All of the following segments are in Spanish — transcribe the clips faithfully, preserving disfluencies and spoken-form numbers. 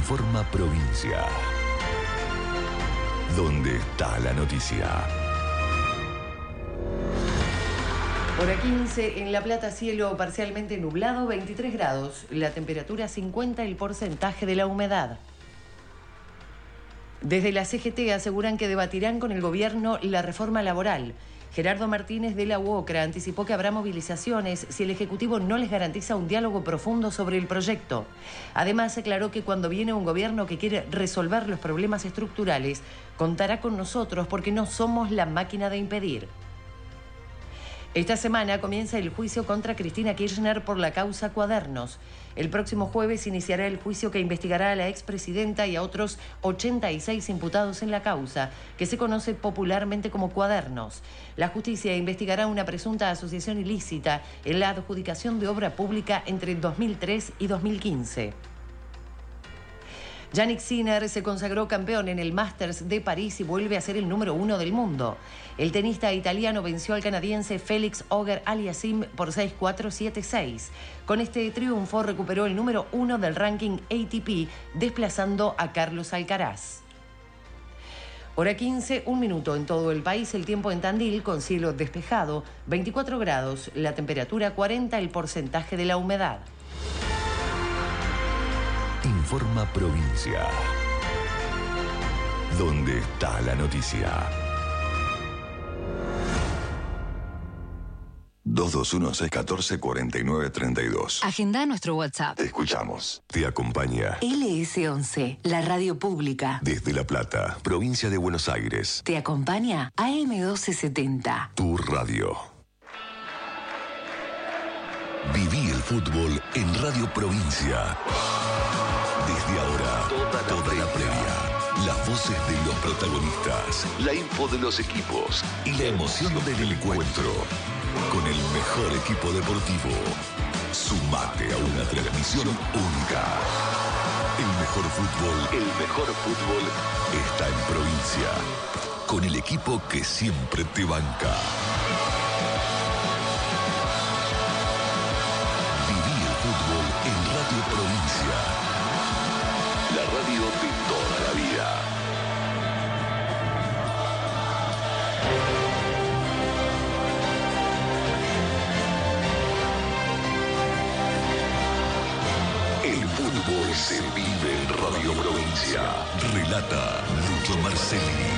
Informa Provincia. ¿Dónde está la noticia? Hora quince, en La Plata, cielo parcialmente nublado, veintitrés grados. La temperatura cincuenta, el porcentaje de la humedad. Desde la C G T aseguran que debatirán con el gobierno la reforma laboral. Gerardo Martínez de la UOCRA anticipó que habrá movilizaciones si el Ejecutivo no les garantiza un diálogo profundo sobre el proyecto. Además, aclaró que cuando viene un gobierno que quiere resolver los problemas estructurales, contará con nosotros porque no somos la máquina de impedir. Esta semana comienza el juicio contra Cristina Kirchner por la causa Cuadernos. El próximo jueves iniciará el juicio que investigará a la expresidenta y a otros ochenta y seis imputados en la causa, que se conoce popularmente como Cuadernos. La justicia investigará una presunta asociación ilícita en la adjudicación de obra pública entre dos mil tres y dos mil quince. Jannik Sinner se consagró campeón en el Masters de París y vuelve a ser el número uno del mundo. El tenista italiano venció al canadiense Félix Auger-Aliassime por seis cuatro siete seis. Con este triunfo recuperó el número uno del ranking A T P, desplazando a Carlos Alcaraz. Hora quince, un minuto en todo el país, el tiempo en Tandil con cielo despejado, veinticuatro grados, la temperatura cuarenta, el porcentaje de la humedad. Informa Provincia. ¿Dónde está la noticia? dos dos uno, seis uno cuatro, cuatro nueve tres dos. Agenda nuestro WhatsApp. Te escuchamos. Te acompaña L S once, la radio pública. desde La Plata, provincia de Buenos Aires. Te acompaña A M doce setenta. Tu radio. Viví el fútbol en Radio Provincia. Desde ahora, toda la, toda la previa, las voces de los protagonistas, la info de los equipos y la emoción del encuentro. Con el mejor equipo deportivo. Sumate a una transmisión única. El mejor fútbol, el mejor fútbol está en Provincia. Con el equipo que siempre te banca. Viví el fútbol en Radio Provincia. La radio de toda la vida. El fútbol se vive en Radio Provincia. Relata Lucho Marcelli.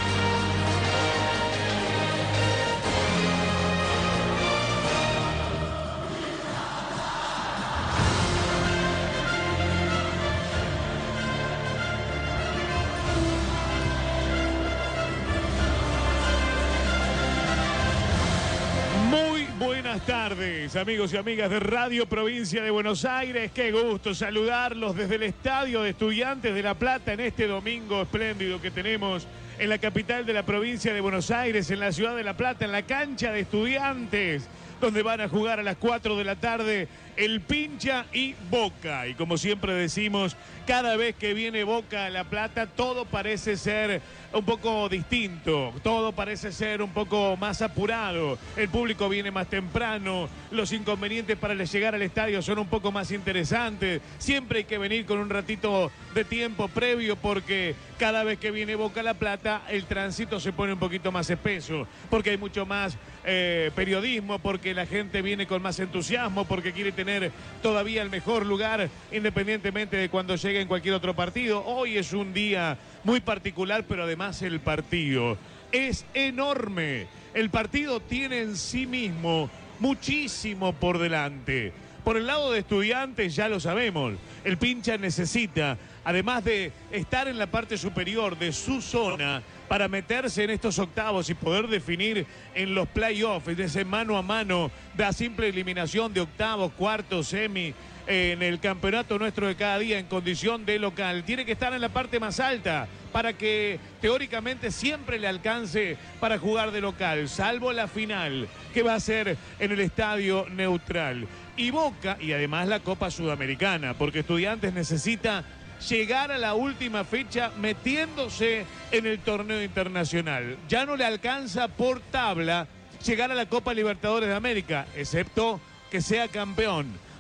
Buenas tardes, amigos y amigas de Radio Provincia de Buenos Aires. Qué gusto saludarlos desde el Estadio de Estudiantes de La Plata en este domingo espléndido que tenemos en la capital de la provincia de Buenos Aires, en la ciudad de La Plata, en la cancha de Estudiantes, donde van a jugar a las cuatro de la tarde el Pincha y Boca. Y como siempre decimos, cada vez que viene Boca a La Plata, todo parece ser un poco distinto, todo parece ser un poco más apurado, el público viene más temprano, los inconvenientes para llegar al estadio son un poco más interesantes, siempre hay que venir con un ratito de tiempo previo porque cada vez que viene Boca a La Plata el tránsito se pone un poquito más espeso, porque hay mucho más eh, periodismo, porque la gente viene con más entusiasmo, porque quiere tener todavía el mejor lugar independientemente de cuando llegue en cualquier otro partido. Hoy es un día muy particular, pero además el partido es enorme. El partido tiene en sí mismo muchísimo por delante. Por el lado de Estudiantes ya lo sabemos, el Pincha necesita, además de estar en la parte superior de su zona para meterse en estos octavos y poder definir en los playoffs, en ese mano a mano de la simple eliminación de octavos, cuartos, semi, eh, en el campeonato nuestro de cada día en condición de local. Tiene que estar en la parte más alta para que teóricamente siempre le alcance para jugar de local, salvo la final, que va a ser en el estadio neutral. Y Boca, y además la Copa Sudamericana, porque Estudiantes necesita llegar a la última fecha metiéndose en el torneo internacional. Ya no le alcanza por tabla llegar a la Copa Libertadores de América, excepto que sea campeón.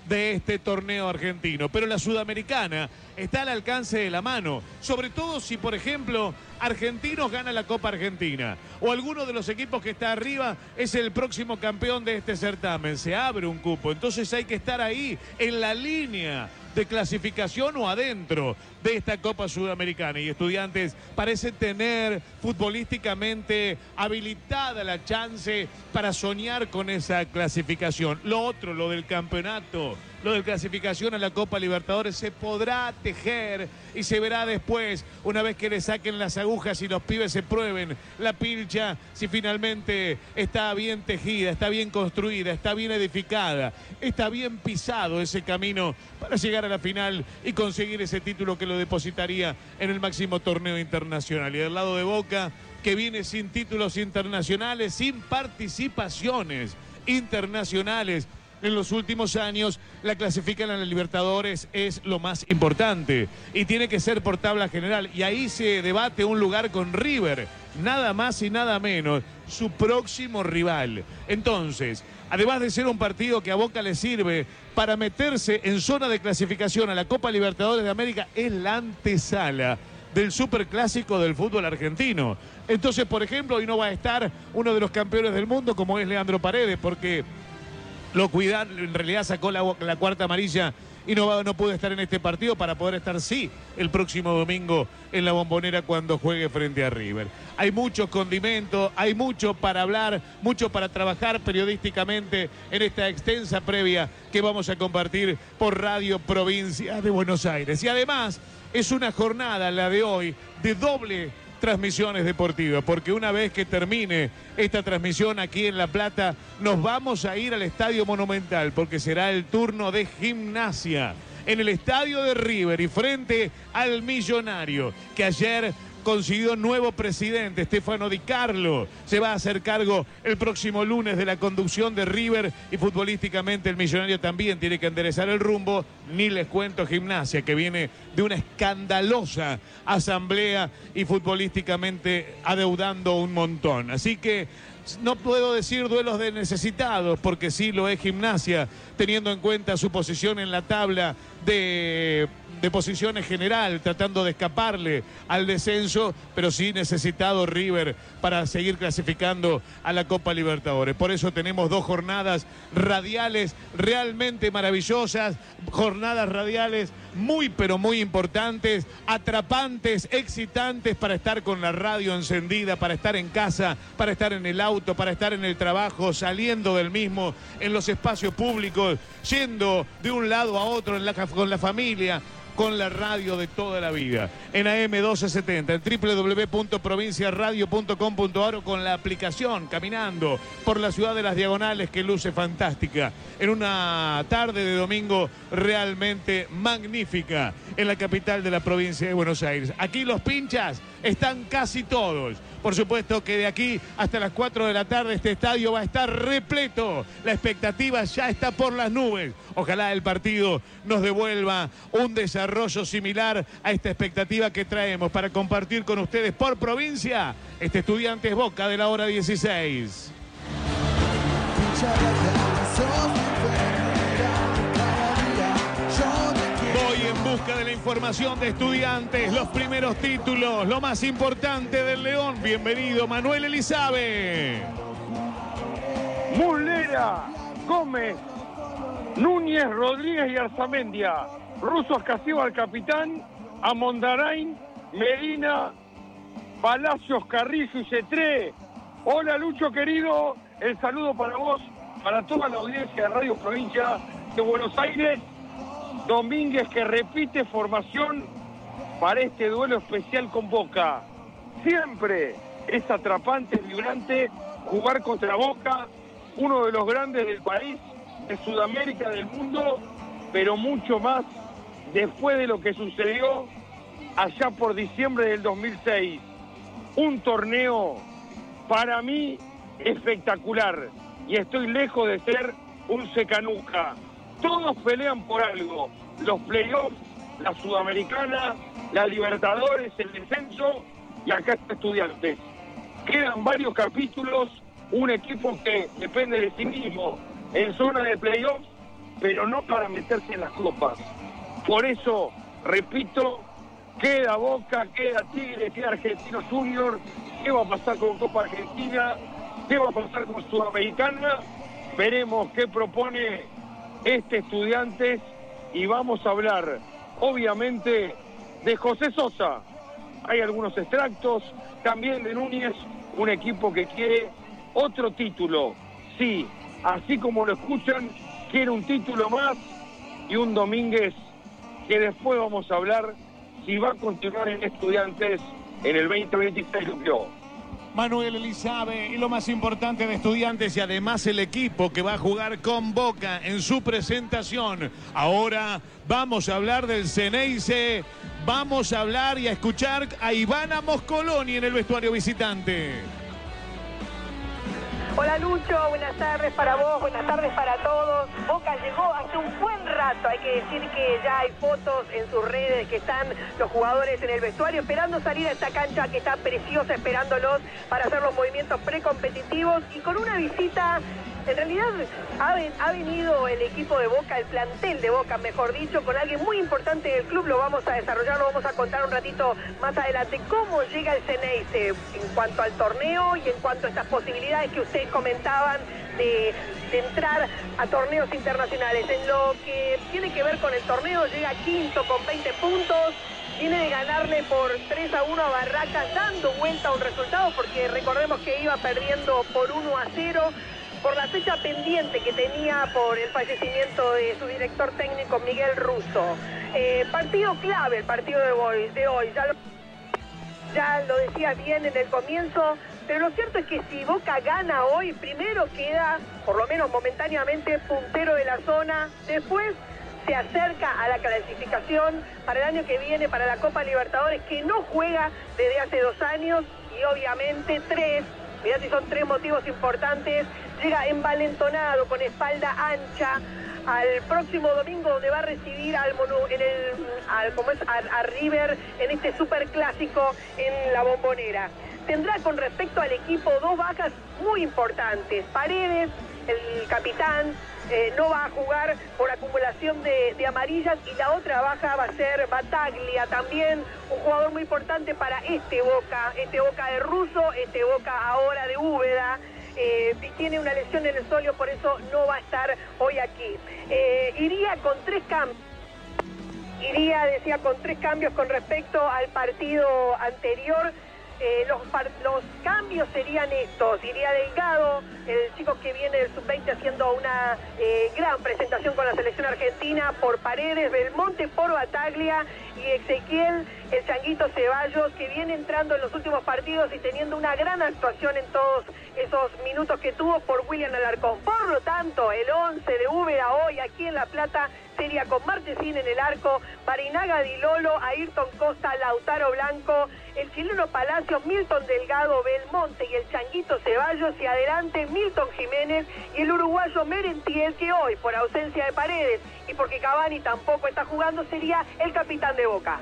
de este torneo argentino. Pero la Sudamericana está al alcance de la mano, sobre todo si, por ejemplo, Argentinos gana la Copa Argentina o alguno de los equipos que está arriba es el próximo campeón de este certamen. Se abre un cupo, entonces hay que estar ahí en la línea de clasificación o adentro de esta Copa Sudamericana. Y Estudiantes parece tener futbolísticamente habilitada la chance para soñar con esa clasificación. Lo otro, lo del campeonato, lo de clasificación a la Copa Libertadores, se podrá tejer y se verá después, una vez que le saquen las agujas y los pibes se prueben la pilcha, si finalmente está bien tejida, está bien construida, está bien edificada, está bien pisado ese camino para llegar a la final y conseguir ese título que lo depositaría en el máximo torneo internacional. Y del lado de Boca, que viene sin títulos internacionales, sin participaciones internacionales en los últimos años, la clasifican a la Libertadores es lo más importante y tiene que ser por tabla general, y ahí se debate un lugar con River, nada más y nada menos, su próximo rival. Entonces, además de ser un partido que a Boca le sirve para meterse en zona de clasificación a la Copa Libertadores de América, es la antesala del superclásico del fútbol argentino. Entonces, por ejemplo, hoy no va a estar uno de los campeones del mundo como es Leandro Paredes, porque lo cuidan, en realidad sacó la, la cuarta amarilla y no, va, no pudo estar en este partido para poder estar, sí, el próximo domingo en la Bombonera cuando juegue frente a River. Hay muchos condimentos, hay mucho para hablar, mucho para trabajar periodísticamente en esta extensa previa que vamos a compartir por Radio Provincia de Buenos Aires. Y además es una jornada, la de hoy, de doble transmisiones deportivas, porque una vez que termine esta transmisión aquí en La Plata, nos vamos a ir al Estadio Monumental, porque será el turno de Gimnasia en el estadio de River y frente al Millonario, que ayer consiguió nuevo presidente, Stefano Di Carlo. Se va a hacer cargo el próximo lunes de la conducción de River, y futbolísticamente el Millonario también tiene que enderezar el rumbo. Ni les cuento Gimnasia, que viene de una escandalosa asamblea y futbolísticamente adeudando un montón. Así que no puedo decir duelos de necesitados, porque sí lo es Gimnasia, teniendo en cuenta su posición en la tabla de, de posiciones general, tratando de escaparle al descenso, pero sí necesitado River para seguir clasificando a la Copa Libertadores. Por eso tenemos dos jornadas radiales realmente maravillosas, jornadas radiales muy pero muy importantes, atrapantes, excitantes, para estar con la radio encendida, para estar en casa, para estar en el auto, para estar en el trabajo, saliendo del mismo, en los espacios públicos, yendo de un lado a otro en la, con la familia, con la radio de toda la vida. En A M doce setenta, en doble u doble u doble u punto provincia radio punto com punto a r, o con la aplicación, caminando por la ciudad de las Diagonales, que luce fantástica, en una tarde de domingo realmente magnífica en la capital de la provincia de Buenos Aires. Aquí los pinchas están casi todos. Por supuesto que de aquí hasta las cuatro de la tarde este estadio va a estar repleto. La expectativa ya está por las nubes. Ojalá el partido nos devuelva un desarrollo similar a esta expectativa que traemos para compartir con ustedes por provincia este Estudiantes Boca de la hora dieciséis. Voy en busca de la información de Estudiantes, los primeros títulos, lo más importante del León. Bienvenido, Manuel Elizabeth. Muslera, Gómez, Núñez, Rodríguez y Arzamendia. Russo Escasivo al capitán, a Mondarain, Medina, Palacios, Carrizo y Cetré. Hola Lucho querido, el saludo para vos, para toda la audiencia de Radio Provincia de Buenos Aires. Domínguez, que repite formación para este duelo especial con Boca. Siempre es atrapante, vibrante jugar contra Boca, uno de los grandes del país, de Sudamérica, del mundo, pero mucho más después de lo que sucedió allá por diciembre del dos mil seis. Un torneo para mí espectacular, y estoy lejos de ser un secanuca. Todos pelean por algo, los playoffs, la Sudamericana, la Libertadores, el descenso, y acá está Estudiantes. Quedan varios capítulos, un equipo que depende de sí mismo en zona de playoffs, pero no para meterse en las copas. Por eso, repito, queda Boca, queda Tigre, queda Argentinos Juniors. ¿Qué va a pasar con Copa Argentina? ¿Qué va a pasar con Sudamericana? Veremos qué propone este Estudiantes y vamos a hablar, obviamente, de José Sosa. Hay algunos extractos, también de Núñez, un equipo que quiere otro título. Sí, así como lo escuchan, quiere un título más y un Domínguez que después vamos a hablar si va a continuar en Estudiantes en el veinte veintiséis, Luquio. Manuel Elizabeth, y lo más importante de Estudiantes y además el equipo que va a jugar con Boca en su presentación. Ahora vamos a hablar del Ceneice, vamos a hablar y a escuchar a Ivana Moscoloni en el vestuario visitante. Hola Lucho, buenas tardes para vos, buenas tardes para todos. Boca llegó hace un buen rato, hay que decir que ya hay fotos en sus redes que están los jugadores en el vestuario esperando salir a esta cancha que está preciosa, esperándolos para hacer los movimientos precompetitivos y con una visita. En realidad ha, ven, ha venido el equipo de Boca, el plantel de Boca, mejor dicho, con alguien muy importante del club. Lo vamos a desarrollar, lo vamos a contar un ratito más adelante. ¿Cómo llega el Ceneice en cuanto al torneo y en cuanto a estas posibilidades que ustedes comentaban de, de entrar a torneos internacionales? En lo que tiene que ver con el torneo, llega quinto con veinte puntos. Viene de ganarle por tres a uno a Barracas, dando vuelta a un resultado, porque recordemos que iba perdiendo por uno a cero. Por la fecha pendiente que tenía por el fallecimiento de su director técnico Miguel Russo. Eh, partido clave el partido de hoy, de hoy. Ya, lo, ya lo decía bien en el comienzo, pero lo cierto es que si Boca gana hoy, primero queda, por lo menos momentáneamente, puntero de la zona, después se acerca a la clasificación para el año que viene para la Copa Libertadores, que no juega desde hace dos años, y obviamente tres, mirá si son tres motivos importantes. Llega envalentonado, con espalda ancha, al próximo domingo, donde va a recibir al, Monu, en el, al como es, a, a River en este superclásico en la Bombonera. Tendrá con respecto al equipo dos bajas muy importantes. Paredes, el capitán, eh, no va a jugar por acumulación de, de amarillas, y la otra baja va a ser Bataglia, también un jugador muy importante para este Boca, este Boca de Russo, este Boca ahora de Úbeda. Eh, tiene una lesión en el solio, por eso no va a estar hoy aquí. Eh, iría con tres cambios. Iría, decía, con tres cambios con respecto al partido anterior. Eh, los, los cambios serían estos: iría Delgado, el chico que viene del sub veinte haciendo una eh, gran presentación con la selección argentina, por Paredes, Belmonte por Bataglia, y Ezequiel, el Changuito Ceballos, que viene entrando en los últimos partidos y teniendo una gran actuación en todos esos minutos que tuvo, por William Alarcón. Por lo tanto, el once de Úbeda hoy aquí en La Plata sería con Marchesín en el arco, Barinaga, Di Lolo, Ayrton Costa, Lautaro Blanco, el chileno Palacios, Milton Delgado, Belmonte y el Changuito Ceballos, y adelante Milton Jiménez y el uruguayo Merentiel, que hoy, por ausencia de Paredes y porque Cavani tampoco está jugando, sería el capitán de Boca.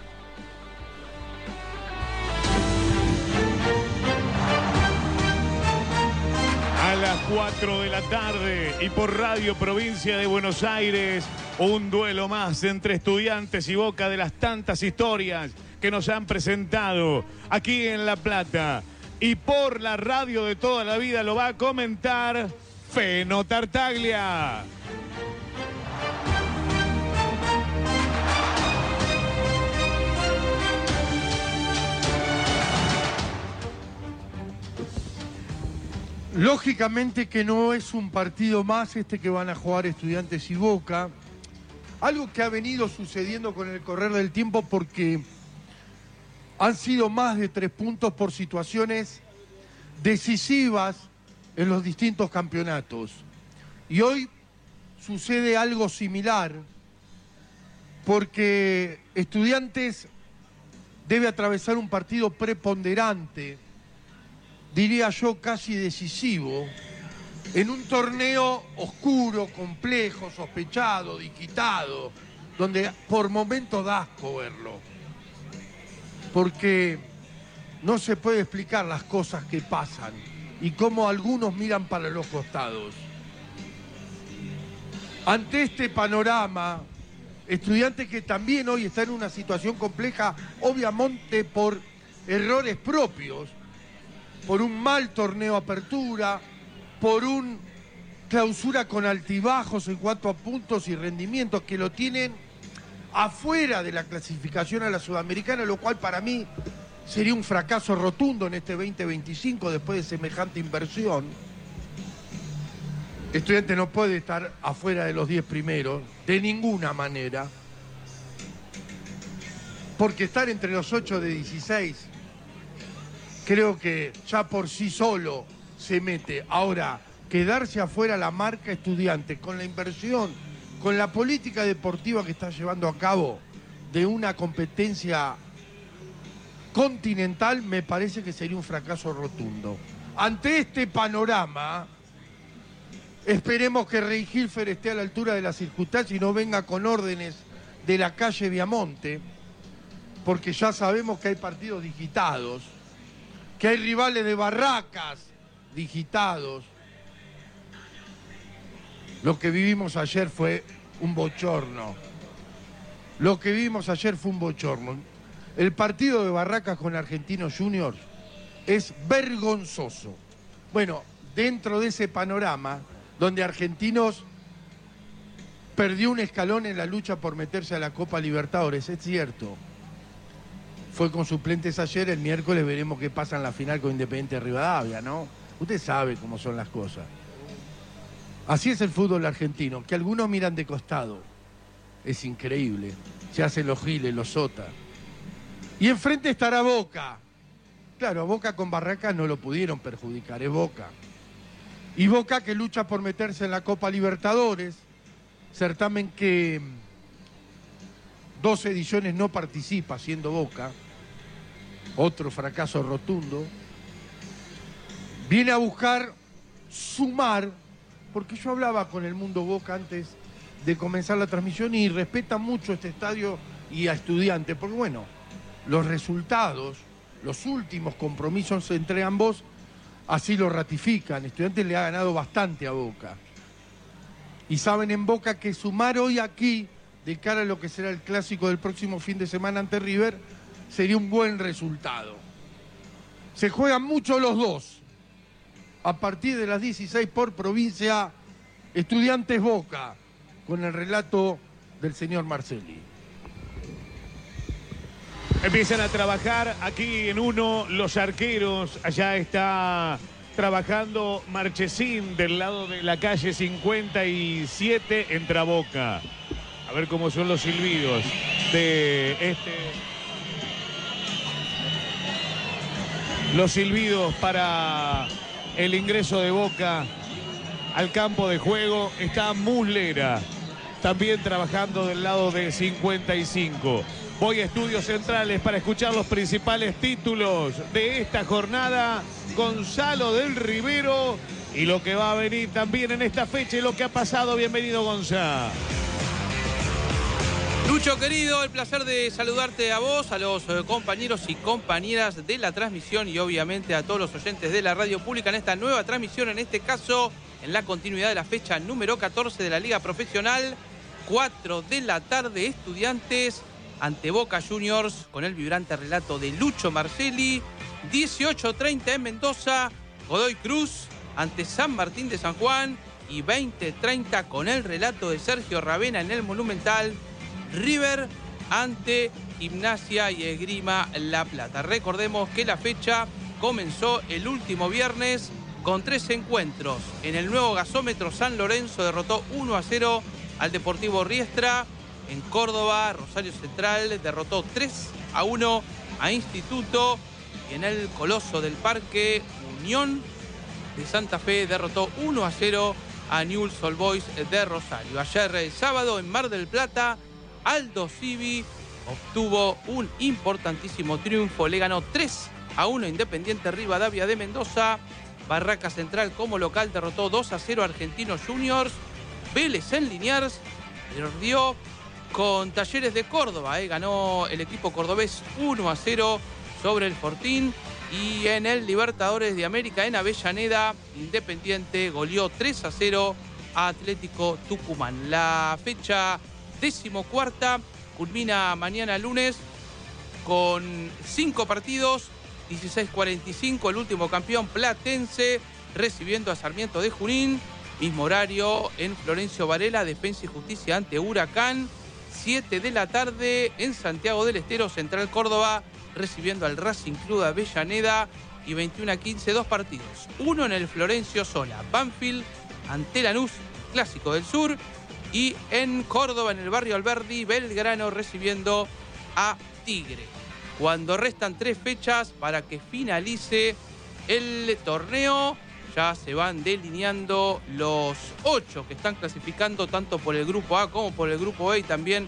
A las cuatro de la tarde y por Radio Provincia de Buenos Aires, un duelo más entre Estudiantes y Boca, de las tantas historias que nos han presentado aquí en La Plata. Y por la radio de toda la vida lo va a comentar Feno Tartaglia. Lógicamente que no es un partido más este que van a jugar Estudiantes y Boca. Algo que ha venido sucediendo con el correr del tiempo, porque han sido más de tres puntos por situaciones decisivas en los distintos campeonatos. Y hoy sucede algo similar, porque Estudiantes debe atravesar un partido preponderante, diría yo casi decisivo, en un torneo oscuro, complejo, sospechado, digitado, donde por momentos da asco verlo, porque no se puede explicar las cosas que pasan y cómo algunos miran para los costados. ante este panorama, Estudiantes que también hoy está en una situación compleja, obviamente por errores propios, por un mal torneo apertura, por un clausura con altibajos en cuanto a puntos y rendimientos que lo tienen afuera de la clasificación a la Sudamericana, lo cual para mí sería un fracaso rotundo en este veinte veinticinco después de semejante inversión. Estudiantes no puede estar afuera de los diez primeros, de ninguna manera, porque estar entre los ocho de dieciséis, creo que ya por sí solo se mete. Ahora, quedarse afuera la marca Estudiantes, con la inversión, con la política deportiva que está llevando a cabo de una competencia continental, me parece que sería un fracaso rotundo. Ante este panorama, esperemos que Rey Hilfer esté a la altura de las circunstancias y no venga con órdenes de la calle Viamonte, porque ya sabemos que hay partidos digitados, que hay rivales de Barracas digitados. Lo que vivimos ayer fue un bochorno. Lo que vivimos ayer fue un bochorno. El partido de Barracas con Argentinos Juniors es vergonzoso. Bueno, dentro de ese panorama, donde Argentinos perdió un escalón en la lucha por meterse a la Copa Libertadores, es cierto. Fue con suplentes ayer, el miércoles veremos qué pasa en la final con Independiente de Rivadavia, ¿no? Usted sabe cómo son las cosas. Así es el fútbol argentino, que algunos miran de costado. Es increíble. Se hacen los giles, los sotas. Y enfrente estará Boca. Claro, a Boca con Barracas no lo pudieron perjudicar, es Boca. Y Boca que lucha por meterse en la Copa Libertadores, certamen que dos ediciones no participa, siendo Boca, otro fracaso rotundo. Viene a buscar sumar, porque yo hablaba con el Mundo Boca antes de comenzar la transmisión y respeta mucho este estadio y a Estudiantes, porque bueno, los resultados, los últimos compromisos entre ambos, así lo ratifican. Estudiantes le ha ganado bastante a Boca. Y saben en Boca que sumar hoy aquí, de cara a lo que será el clásico del próximo fin de semana ante River, sería un buen resultado. Se juegan mucho los dos. A partir de las dieciséis por provincia, Estudiantes Boca, con el relato del señor Marcelli. Empiezan a trabajar aquí en uno los arqueros. Allá está trabajando Marchesín del lado de la calle cincuenta y siete, entra Boca. A ver cómo son los silbidos de este. Los silbidos para el ingreso de Boca al campo de juego. Está Muslera también trabajando del lado de cincuenta y cinco. Voy a Estudios Centrales para escuchar los principales títulos de esta jornada. Gonzalo del Rivero y lo que va a venir también en esta fecha y lo que ha pasado. Bienvenido, Gonzalo. Lucho, querido, el placer de saludarte a vos, a los compañeros y compañeras de la transmisión y obviamente a todos los oyentes de la radio pública en esta nueva transmisión, en este caso en la continuidad de la fecha número catorce de la Liga Profesional. cuatro de la tarde, Estudiantes ante Boca Juniors con el vibrante relato de Lucho Marcelli. dieciocho treinta en Mendoza, Godoy Cruz ante San Martín de San Juan. Y veinte treinta con el relato de Sergio Ravena en el Monumental, River ante Gimnasia y Esgrima La Plata. Recordemos que la fecha comenzó el último viernes con tres encuentros. En el nuevo gasómetro, San Lorenzo derrotó uno a cero al Deportivo Riestra. En Córdoba, Rosario Central derrotó tres a uno a Instituto. Y en el Coloso del Parque, Unión de Santa Fe derrotó uno a cero a Newell's Old Boys de Rosario. Ayer, el sábado, en Mar del Plata, Aldo Civi obtuvo un importantísimo triunfo. Le ganó tres a uno Independiente Rivadavia de Mendoza. Barraca Central como local derrotó dos a cero a Argentinos Juniors. Vélez en Liniers perdió con Talleres de Córdoba. Eh. Ganó el equipo cordobés uno a cero sobre el Fortín. Y en el Libertadores de América en Avellaneda, Independiente goleó tres a cero a Atlético Tucumán. La fecha decimocuarta culmina mañana lunes con cinco partidos, dieciséis cuarenta y cinco, el último campeón Platense recibiendo a Sarmiento de Junín, mismo horario en Florencio Varela, Defensa y Justicia ante Huracán, siete de la tarde en Santiago del Estero, Central Córdoba recibiendo al Racing Club de Avellaneda, y veintiuno a quince, dos partidos, uno en el Florencio Sola, Banfield ante Lanús, Clásico del Sur, y en Córdoba, en el barrio Alberdi, Belgrano recibiendo a Tigre. Cuando restan tres fechas para que finalice el torneo, ya se van delineando los ocho que están clasificando tanto por el grupo A como por el grupo B, y también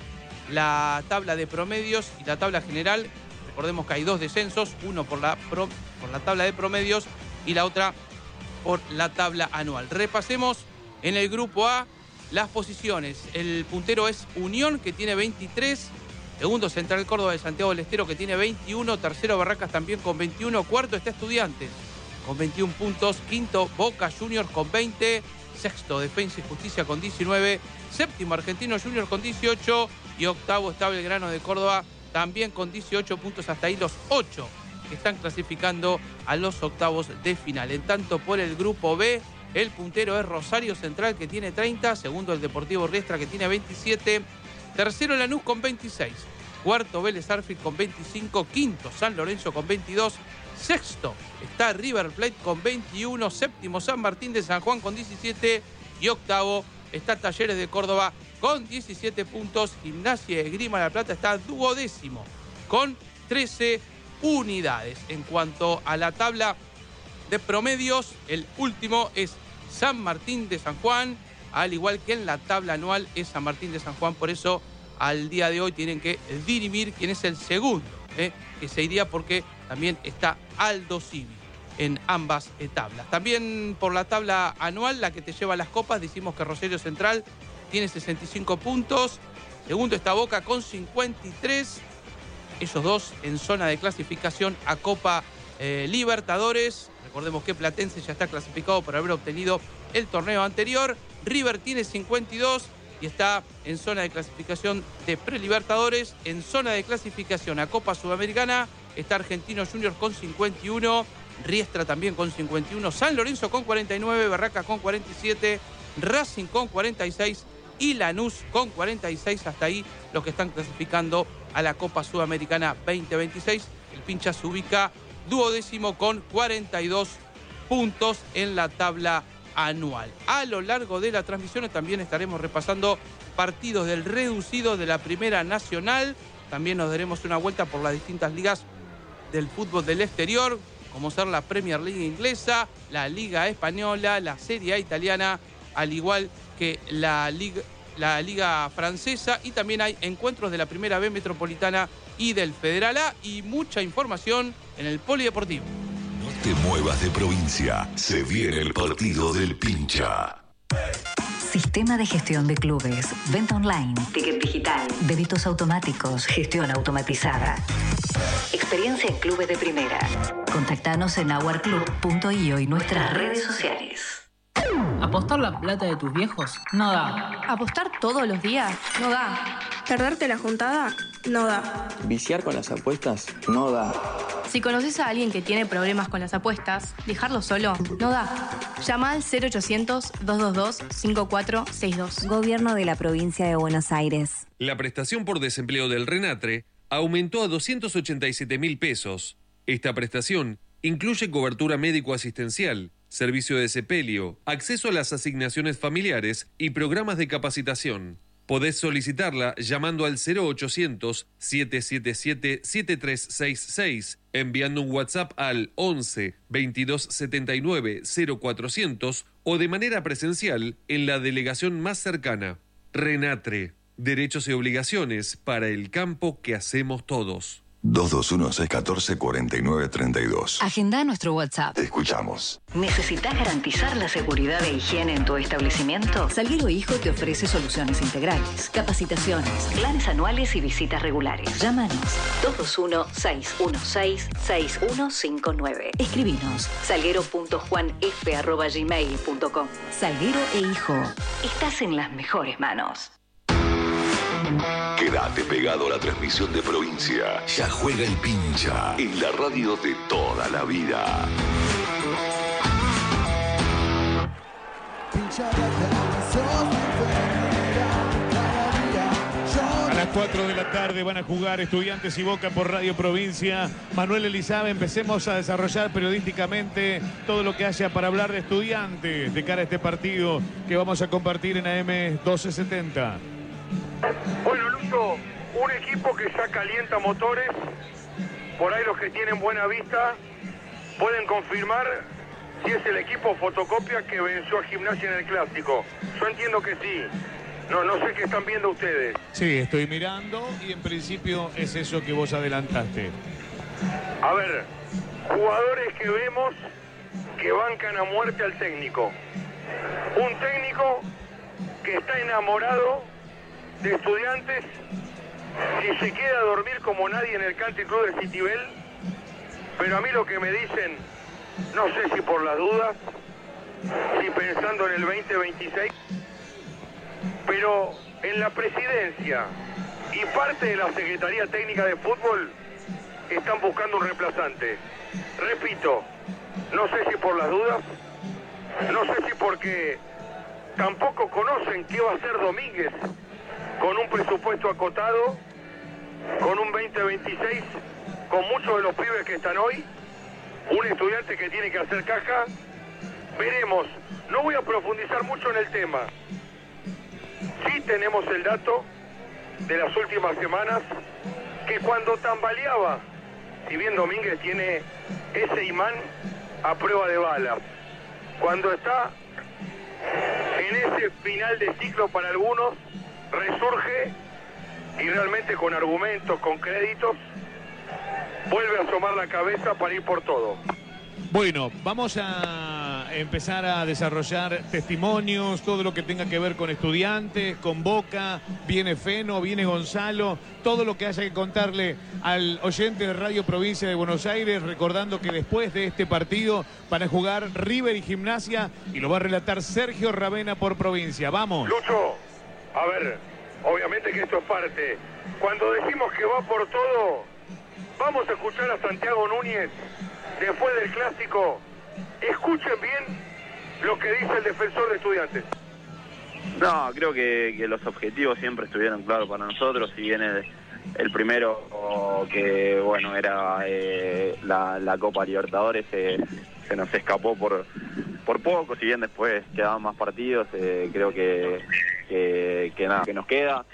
la tabla de promedios y la tabla general. Recordemos que hay dos descensos, uno por la, pro, por la tabla de promedios y la otra por la tabla anual. Repasemos en el grupo A las posiciones. El puntero es Unión, que tiene veintitrés. Segundo, Central Córdoba de Santiago del Estero, que tiene veintiuno. Tercero, Barracas también con veintiuno. Cuarto está Estudiantes con veintiún puntos. Quinto, Boca Juniors con veinte. Sexto, Defensa y Justicia con diecinueve. Séptimo, Argentinos Juniors con dieciocho. Y octavo está Belgrano de Córdoba también con dieciocho puntos. Hasta ahí los ocho que están clasificando a los octavos de final. En tanto, por el grupo B, el puntero es Rosario Central, que tiene treinta. Segundo, el Deportivo Riestra, que tiene veintisiete. Tercero, Lanús con veintiséis. Cuarto, Vélez Arfield con veinticinco. Quinto, San Lorenzo con veintidós. Sexto está River Plate con veintiuno. Séptimo, San Martín de San Juan con diecisiete. Y octavo está Talleres de Córdoba con diecisiete puntos. Gimnasia de Esgrima La Plata está duodécimo con trece unidades. En cuanto a la tabla de promedios, el último es San Martín de San Juan, al igual que en la tabla anual es San Martín de San Juan. Por eso al día de hoy tienen que dirimir quién es el segundo, ¿eh? que se iría, porque también está Aldo Civi en ambas tablas. También por la tabla anual, la que te lleva las copas, decimos que Rosario Central tiene sesenta y cinco puntos. Segundo está Boca con cincuenta y tres. Esos dos en zona de clasificación a Copa eh, Libertadores. Recordemos que Platense ya está clasificado por haber obtenido el torneo anterior. River tiene cincuenta y dos y está en zona de clasificación de Prelibertadores. En zona de clasificación a Copa Sudamericana está Argentinos Juniors con cincuenta y uno. Riestra también con cincuenta y uno. San Lorenzo con cuarenta y nueve. Barracas con cuarenta y siete. Racing con cuarenta y seis. Y Lanús con cuarenta y seis. Hasta ahí los que están clasificando a la Copa Sudamericana veinte veintiséis. El Pincha se ubica duodécimo con cuarenta y dos puntos en la tabla anual. A lo largo de la transmisión también estaremos repasando partidos del reducido de la Primera Nacional. También nos daremos una vuelta por las distintas ligas del fútbol del exterior, como ser la Premier League inglesa, la Liga Española, la Serie A italiana, al igual que la Liga, la Liga Francesa, y también hay encuentros de la Primera B Metropolitana y del Federal A, y mucha información en el Polideportivo. No te muevas de provincia, se viene el partido del Pincha. Sistema de gestión de clubes, venta online, ticket digital, débitos automáticos, gestión automatizada. Experiencia en clubes de primera. Contactanos en our club punto io y nuestras redes sociales. ¿Apostar la plata de tus viejos? No da. ¿Apostar todos los días? No da. ¿Perderte la juntada? No da. ¿Viciar con las apuestas? No da. Si conoces a alguien que tiene problemas con las apuestas, dejarlo solo no da. Llama al cero ochocientos, dos dos dos, cinco cuatro seis dos. Gobierno de la Provincia de Buenos Aires. La prestación por desempleo del RENATRE aumentó a doscientos ochenta y siete mil pesos. Esta prestación incluye cobertura médico-asistencial, servicio de sepelio, acceso a las asignaciones familiares y programas de capacitación. Podés solicitarla llamando al cero ochocientos, siete siete siete, siete tres seis seis, enviando un WhatsApp al once, veintidós setenta y nueve, cero cuatrocientos o de manera presencial en la delegación más cercana. RENATRE, derechos y obligaciones para el campo que hacemos todos. dos dos uno, seis uno cuatro, cuatro nueve tres dos. Agenda nuestro WhatsApp. Te escuchamos. ¿Necesitas garantizar la seguridad e higiene en tu establecimiento? Salguero Hijo te ofrece soluciones integrales, capacitaciones, planes anuales y visitas regulares. Llámanos dos dos uno, seis uno seis, seis uno cinco nueve. Escribinos salguero punto juan f arroba gmail punto com. Salguero e Hijo, estás en las mejores manos. Quédate pegado a la transmisión de provincia. Ya juega el pincha en la radio de toda la vida. A las cuatro de la tarde van a jugar Estudiantes y Boca por Radio Provincia. Manuel Elizabe, empecemos a desarrollar periodísticamente todo lo que haya para hablar de Estudiantes de cara a este partido que vamos a compartir en A M doce setenta. Bueno, Lucho, un equipo que ya calienta motores. Por ahí los que tienen buena vista pueden confirmar si es el equipo fotocopia que venció a Gimnasia en el Clásico. Yo entiendo que sí. No, no sé qué están viendo ustedes. Sí, estoy mirando y en principio es eso que vos adelantaste. A ver, jugadores que vemos que bancan a muerte al técnico. Un técnico que está enamorado de Estudiantes. Si se queda a dormir como nadie en el Country Club de Citibel. Pero a mí lo que me dicen, no sé si por las dudas, si pensando en el veinte veintiséis, pero en la presidencia y parte de la Secretaría Técnica de Fútbol están buscando un reemplazante. Repito, no sé si por las dudas, no sé si porque tampoco conocen qué va a hacer Domínguez con un presupuesto acotado, con un veinte veintiséis, con muchos de los pibes que están hoy, un Estudiante que tiene que hacer caja. Veremos, no voy a profundizar mucho en el tema. Sí tenemos el dato de las últimas semanas que cuando tambaleaba, si bien Domínguez tiene ese imán a prueba de balas, cuando está en ese final de ciclo para algunos, resurge y realmente con argumentos, con créditos, vuelve a asomar la cabeza para ir por todo. Bueno, vamos a empezar a desarrollar testimonios, todo lo que tenga que ver con Estudiantes, con Boca, viene Feno, viene Gonzalo, todo lo que haya que contarle al oyente de Radio Provincia de Buenos Aires, recordando que después de este partido van a jugar River y Gimnasia y lo va a relatar Sergio Ravena por Provincia. ¡Vamos! Lucho, a ver, obviamente que esto es parte. Cuando decimos que va por todo, vamos a escuchar a Santiago Núñez después del Clásico. Escuchen bien lo que dice el defensor de Estudiantes. No, creo que, que los objetivos siempre estuvieron claros para nosotros. Si bien el, el primero, que bueno, era eh, la, la Copa Libertadores, eh, se nos escapó por, por poco. Si bien después quedaban más partidos, eh, creo que, que, que nada, que nos queda.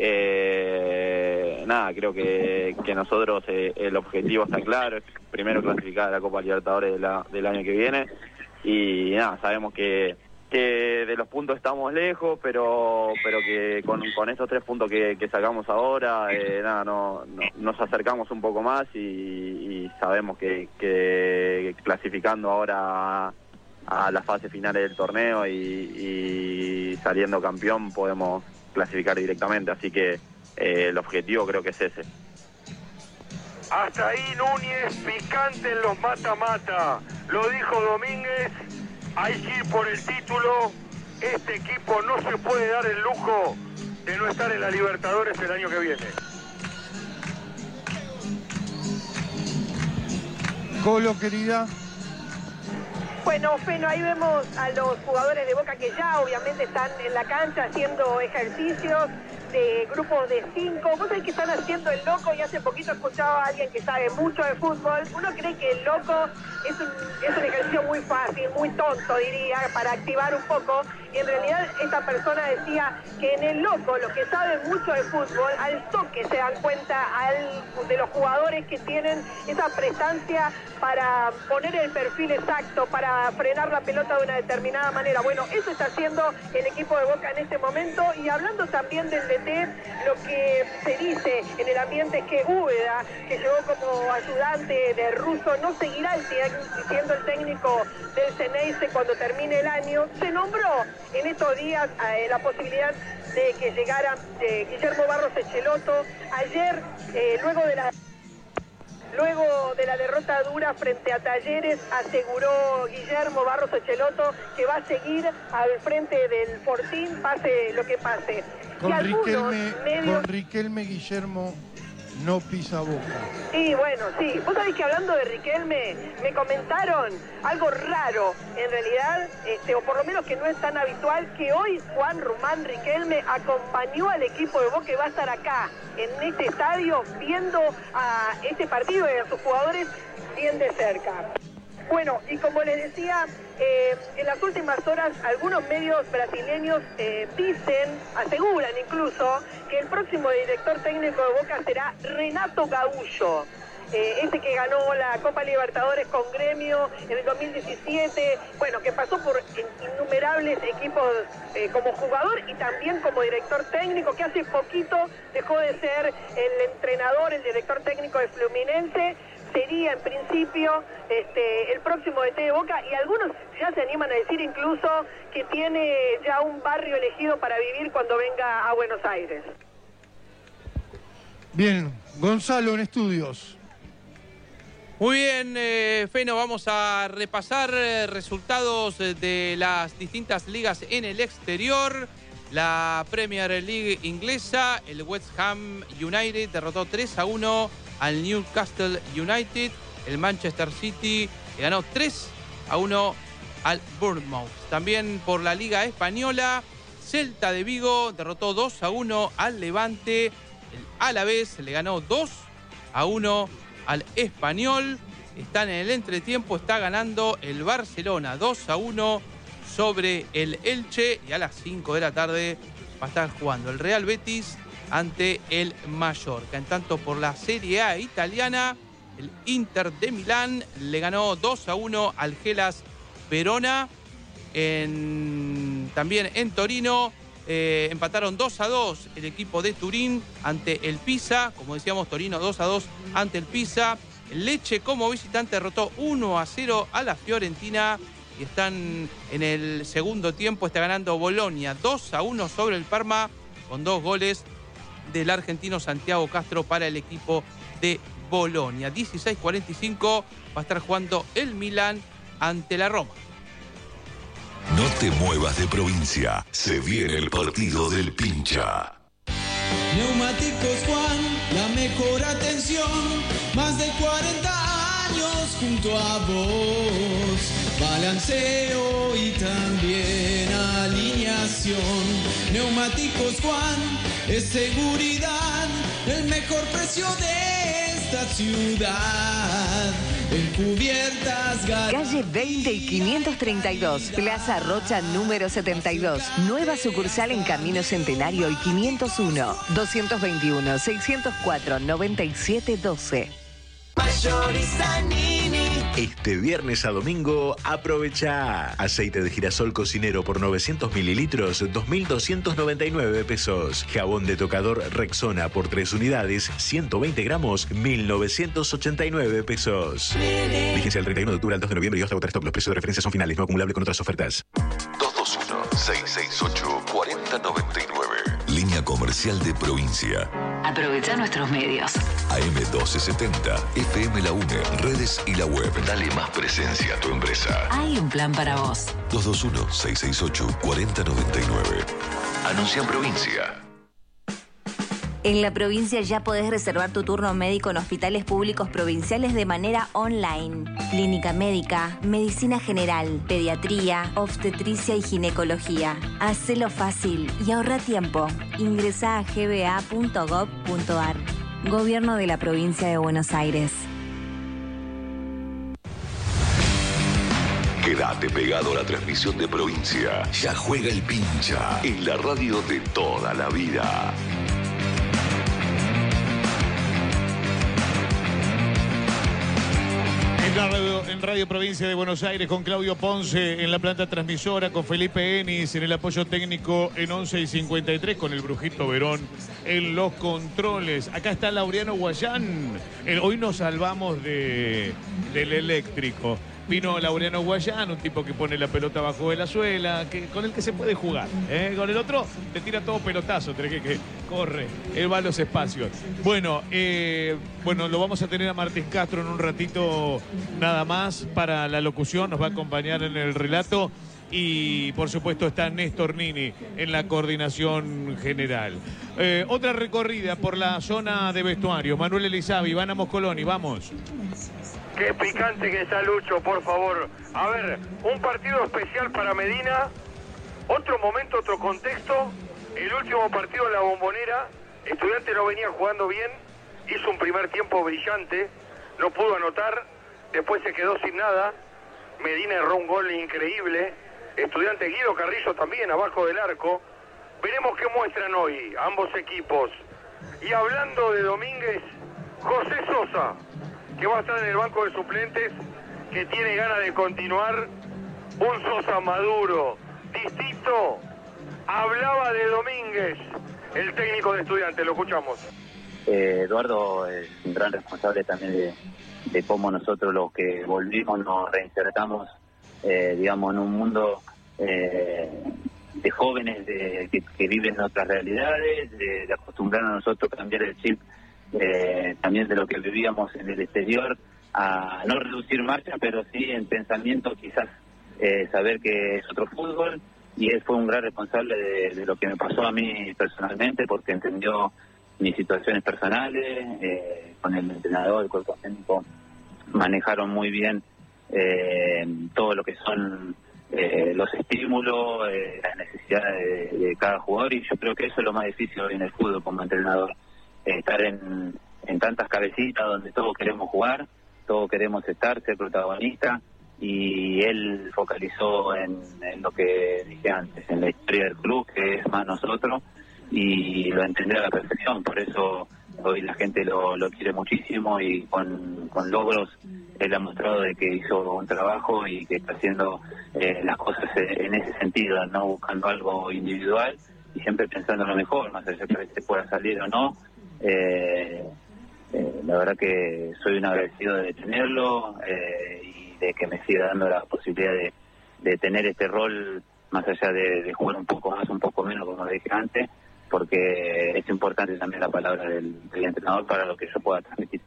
Eh, nada, creo que, que nosotros eh, el objetivo está claro, es primero clasificar a la Copa Libertadores de la, del año que viene y nada, sabemos que, que de los puntos estamos lejos, pero pero que con, con estos tres puntos que, que sacamos ahora, eh, nada, no, no, nos acercamos un poco más y, y sabemos que, que clasificando ahora a, a la fase final del torneo y, y saliendo campeón podemos clasificar directamente, así que eh, el objetivo creo que es ese. Hasta ahí Núñez, picante en los mata-mata, lo dijo Domínguez, hay que ir por el título, este equipo no se puede dar el lujo de no estar en la Libertadores el año que viene. Colo, querida. Bueno, Feno, ahí vemos a los jugadores de Boca que ya obviamente están en la cancha haciendo ejercicios de grupos de cinco. Vos sabés que están haciendo el loco y hace poquito escuchaba a alguien que sabe mucho de fútbol. Uno cree que el loco es un, es un ejercicio muy fácil, muy tonto diría, para activar un poco. Y en realidad esta persona decía que en el loco, los que saben mucho de fútbol, al toque se dan cuenta al, de los jugadores que tienen esa prestancia para poner el perfil exacto, para a frenar la pelota de una determinada manera. Bueno, eso está haciendo el equipo de Boca en este momento. Y hablando también del D T, lo que se dice en el ambiente es que Úbeda, que llegó como ayudante de Russo, no seguirá el siendo el técnico del Ceneice cuando termine el año. Se nombró en estos días eh, la posibilidad de que llegara eh, Guillermo Barros Echelotto. Ayer, eh, luego de la luego de la derrota dura frente a Talleres, aseguró Guillermo Barros Echelotto que va a seguir al frente del Fortín, pase lo que pase. Con, y Riquelme, medios... con Riquelme Guillermo no pisa Boca. Sí, bueno, sí. Vos sabés que hablando de Riquelme, me comentaron algo raro, en realidad, este, o por lo menos que no es tan habitual, que hoy Juan Rumán Riquelme acompañó al equipo de Boca y va a estar acá, en este estadio, viendo a este partido y a sus jugadores bien de cerca. Bueno, y como les decía, eh, en las últimas horas algunos medios brasileños eh, dicen, aseguran incluso, que el próximo director técnico de Boca será Renato Gaúcho. Eh, ese que ganó la Copa Libertadores con Gremio en el dos mil diecisiete, bueno, que pasó por innumerables equipos eh, como jugador y también como director técnico, que hace poquito dejó de ser el entrenador, el director técnico de Fluminense. Sería en principio este, el próximo D T de Boca, y algunos ya se animan a decir incluso que tiene ya un barrio elegido para vivir cuando venga a Buenos Aires. Bien, Gonzalo en estudios. Muy bien, eh, Feno, vamos a repasar eh, resultados de las distintas ligas en el exterior. La Premier League inglesa, el West Ham United derrotó tres a uno al Newcastle United. El Manchester City ganó tres a uno al Bournemouth. También por la Liga Española, Celta de Vigo derrotó dos a uno al Levante. El Alavés le ganó dos a uno al Español. Están en el entretiempo, está ganando el Barcelona dos a uno sobre el Elche. Y a las cinco de la tarde va a estar jugando el Real Betis ante el Mallorca. En tanto, por la Serie A italiana, el Inter de Milán le ganó dos a uno al Hellas Verona. En, también en Torino eh, empataron dos a dos el equipo de Turín ante el Pisa. Como decíamos, Torino dos a dos ante el Pisa. El Lecce como visitante derrotó uno a cero a la Fiorentina. Y están en el segundo tiempo, está ganando Bolonia dos a uno sobre el Parma, con dos goles del argentino Santiago Castro para el equipo de Bolonia. dieciséis cuarenta y cinco va a estar jugando el Milan ante la Roma. No te muevas de provincia, se viene el partido del pincha. Neumáticos Juan, la mejor atención, más de cuarenta años junto a vos. Balanceo y también alineación. Neumáticos Juan, es seguridad, el mejor precio de esta ciudad. En cubiertas, calle veinte y quinientos treinta y dos, Plaza Rocha número setenta y dos. Nueva sucursal en Camino Centenario y quinientos uno, doscientos veintiuno, seiscientos cuatro, noventa y siete doce. Este viernes a domingo, aprovecha. Aceite de girasol cocinero por novecientos mililitros, dos mil doscientos noventa y nueve pesos. Jabón de tocador Rexona por tres unidades, ciento veinte gramos, mil novecientos ochenta y nueve pesos. Vigencia del treinta y uno de octubre al dos de noviembre y hasta agotar stock. Los precios de referencia son finales, no acumulable con otras ofertas. dos dos uno, seis seis ocho, cuatro cero nueve nueve. Línea comercial de provincia. Aprovecha nuestros medios. A M doce setenta, F M La UNE, redes y la web. Dale más presencia a tu empresa. Hay un plan para vos. dos dos uno, seis seis ocho, cuatro cero nueve nueve. Anuncia en provincia. En la provincia ya podés reservar tu turno médico en hospitales públicos provinciales de manera online. Clínica médica, medicina general, pediatría, obstetricia y ginecología. Hacelo fácil y ahorra tiempo. Ingresá a g b a punto gob punto a r. Gobierno de la Provincia de Buenos Aires. Quédate pegado a la transmisión de provincia. Ya juega el pincha en la radio de toda la vida. En radio, en Radio Provincia de Buenos Aires con Claudio Ponce en la planta transmisora, con Felipe Enis en el apoyo técnico en once y cincuenta y tres, con el Brujito Verón en los controles. Acá está Laureano Guayán. El, hoy nos salvamos de, del eléctrico. Vino Laureano Guayán, un tipo que pone la pelota abajo de la suela, que, con el que se puede jugar. ¿eh? Con el otro te tira todo pelotazo, tenés que, que corre, él va a los espacios. Bueno, eh, bueno, lo vamos a tener a Martín Castro en un ratito nada más para la locución, nos va a acompañar en el relato. Y por supuesto está Néstor Nini en la coordinación general. Eh, otra recorrida por la zona de vestuario. Manuel Elizabi, Ivana Moscoloni, vamos. Qué picante que está Lucho, por favor. A ver, un partido especial para Medina, otro momento, otro contexto. El último partido en la Bombonera, Estudiante no venía jugando bien, hizo un primer tiempo brillante, no pudo anotar, después se quedó sin nada. Medina erró un gol increíble. Estudiante Guido Carrillo también, abajo del arco. Veremos qué muestran hoy ambos equipos. Y hablando de Domínguez, José Sosa, que va a estar en el banco de suplentes, que tiene ganas de continuar. Un Sosa maduro, distinto. Hablaba de Domínguez, el técnico de Estudiantes, lo escuchamos. Eh, Eduardo es un gran responsable también de, de cómo nosotros los que volvimos nos reinsertamos, eh, digamos, en un mundo eh, de jóvenes de, que, que viven otras realidades, de, de acostumbrar a nosotros a cambiar el chip eh, también de lo que vivíamos en el exterior, a no reducir marcha, pero sí en pensamiento quizás eh, saber que es otro fútbol, y él fue un gran responsable de, de lo que me pasó a mí personalmente, porque entendió mis situaciones personales, eh, con el entrenador, el cuerpo técnico, manejaron muy bien eh, todo lo que son eh, los estímulos, eh, las necesidades de, de cada jugador, y yo creo que eso es lo más difícil hoy en el fútbol como entrenador, eh, estar en, en tantas cabecitas donde todos queremos jugar, todos queremos estar, ser protagonistas, y él focalizó en, en lo que dije antes, en la historia del club, que es más nosotros, y lo entendió a la perfección. Por eso hoy la gente lo, lo quiere muchísimo, y con, con logros él ha mostrado de que hizo un trabajo y que está haciendo eh, las cosas en ese sentido, no buscando algo individual y siempre pensando en lo mejor, más allá de que se pueda salir o no. Eh, eh, la verdad que soy un agradecido de tenerlo eh, y de que me siga dando la posibilidad de, de tener este rol, más allá de, de jugar un poco más, un poco menos, como dije antes, porque es importante también la palabra del, del entrenador para lo que yo pueda transmitir.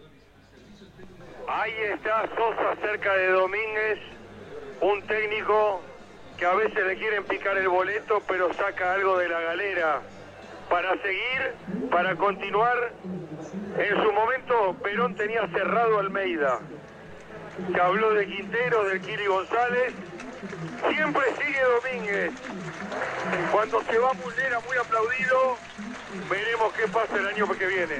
Ahí está Sosa cerca de Domínguez, un técnico que a veces le quieren picar el boleto, pero saca algo de la galera para seguir, para continuar. En su momento Perón tenía cerrado Almeida, se habló de Quintero, del Kili González, siempre sigue Domínguez. Cuando se va Muslera, muy aplaudido, veremos qué pasa el año que viene.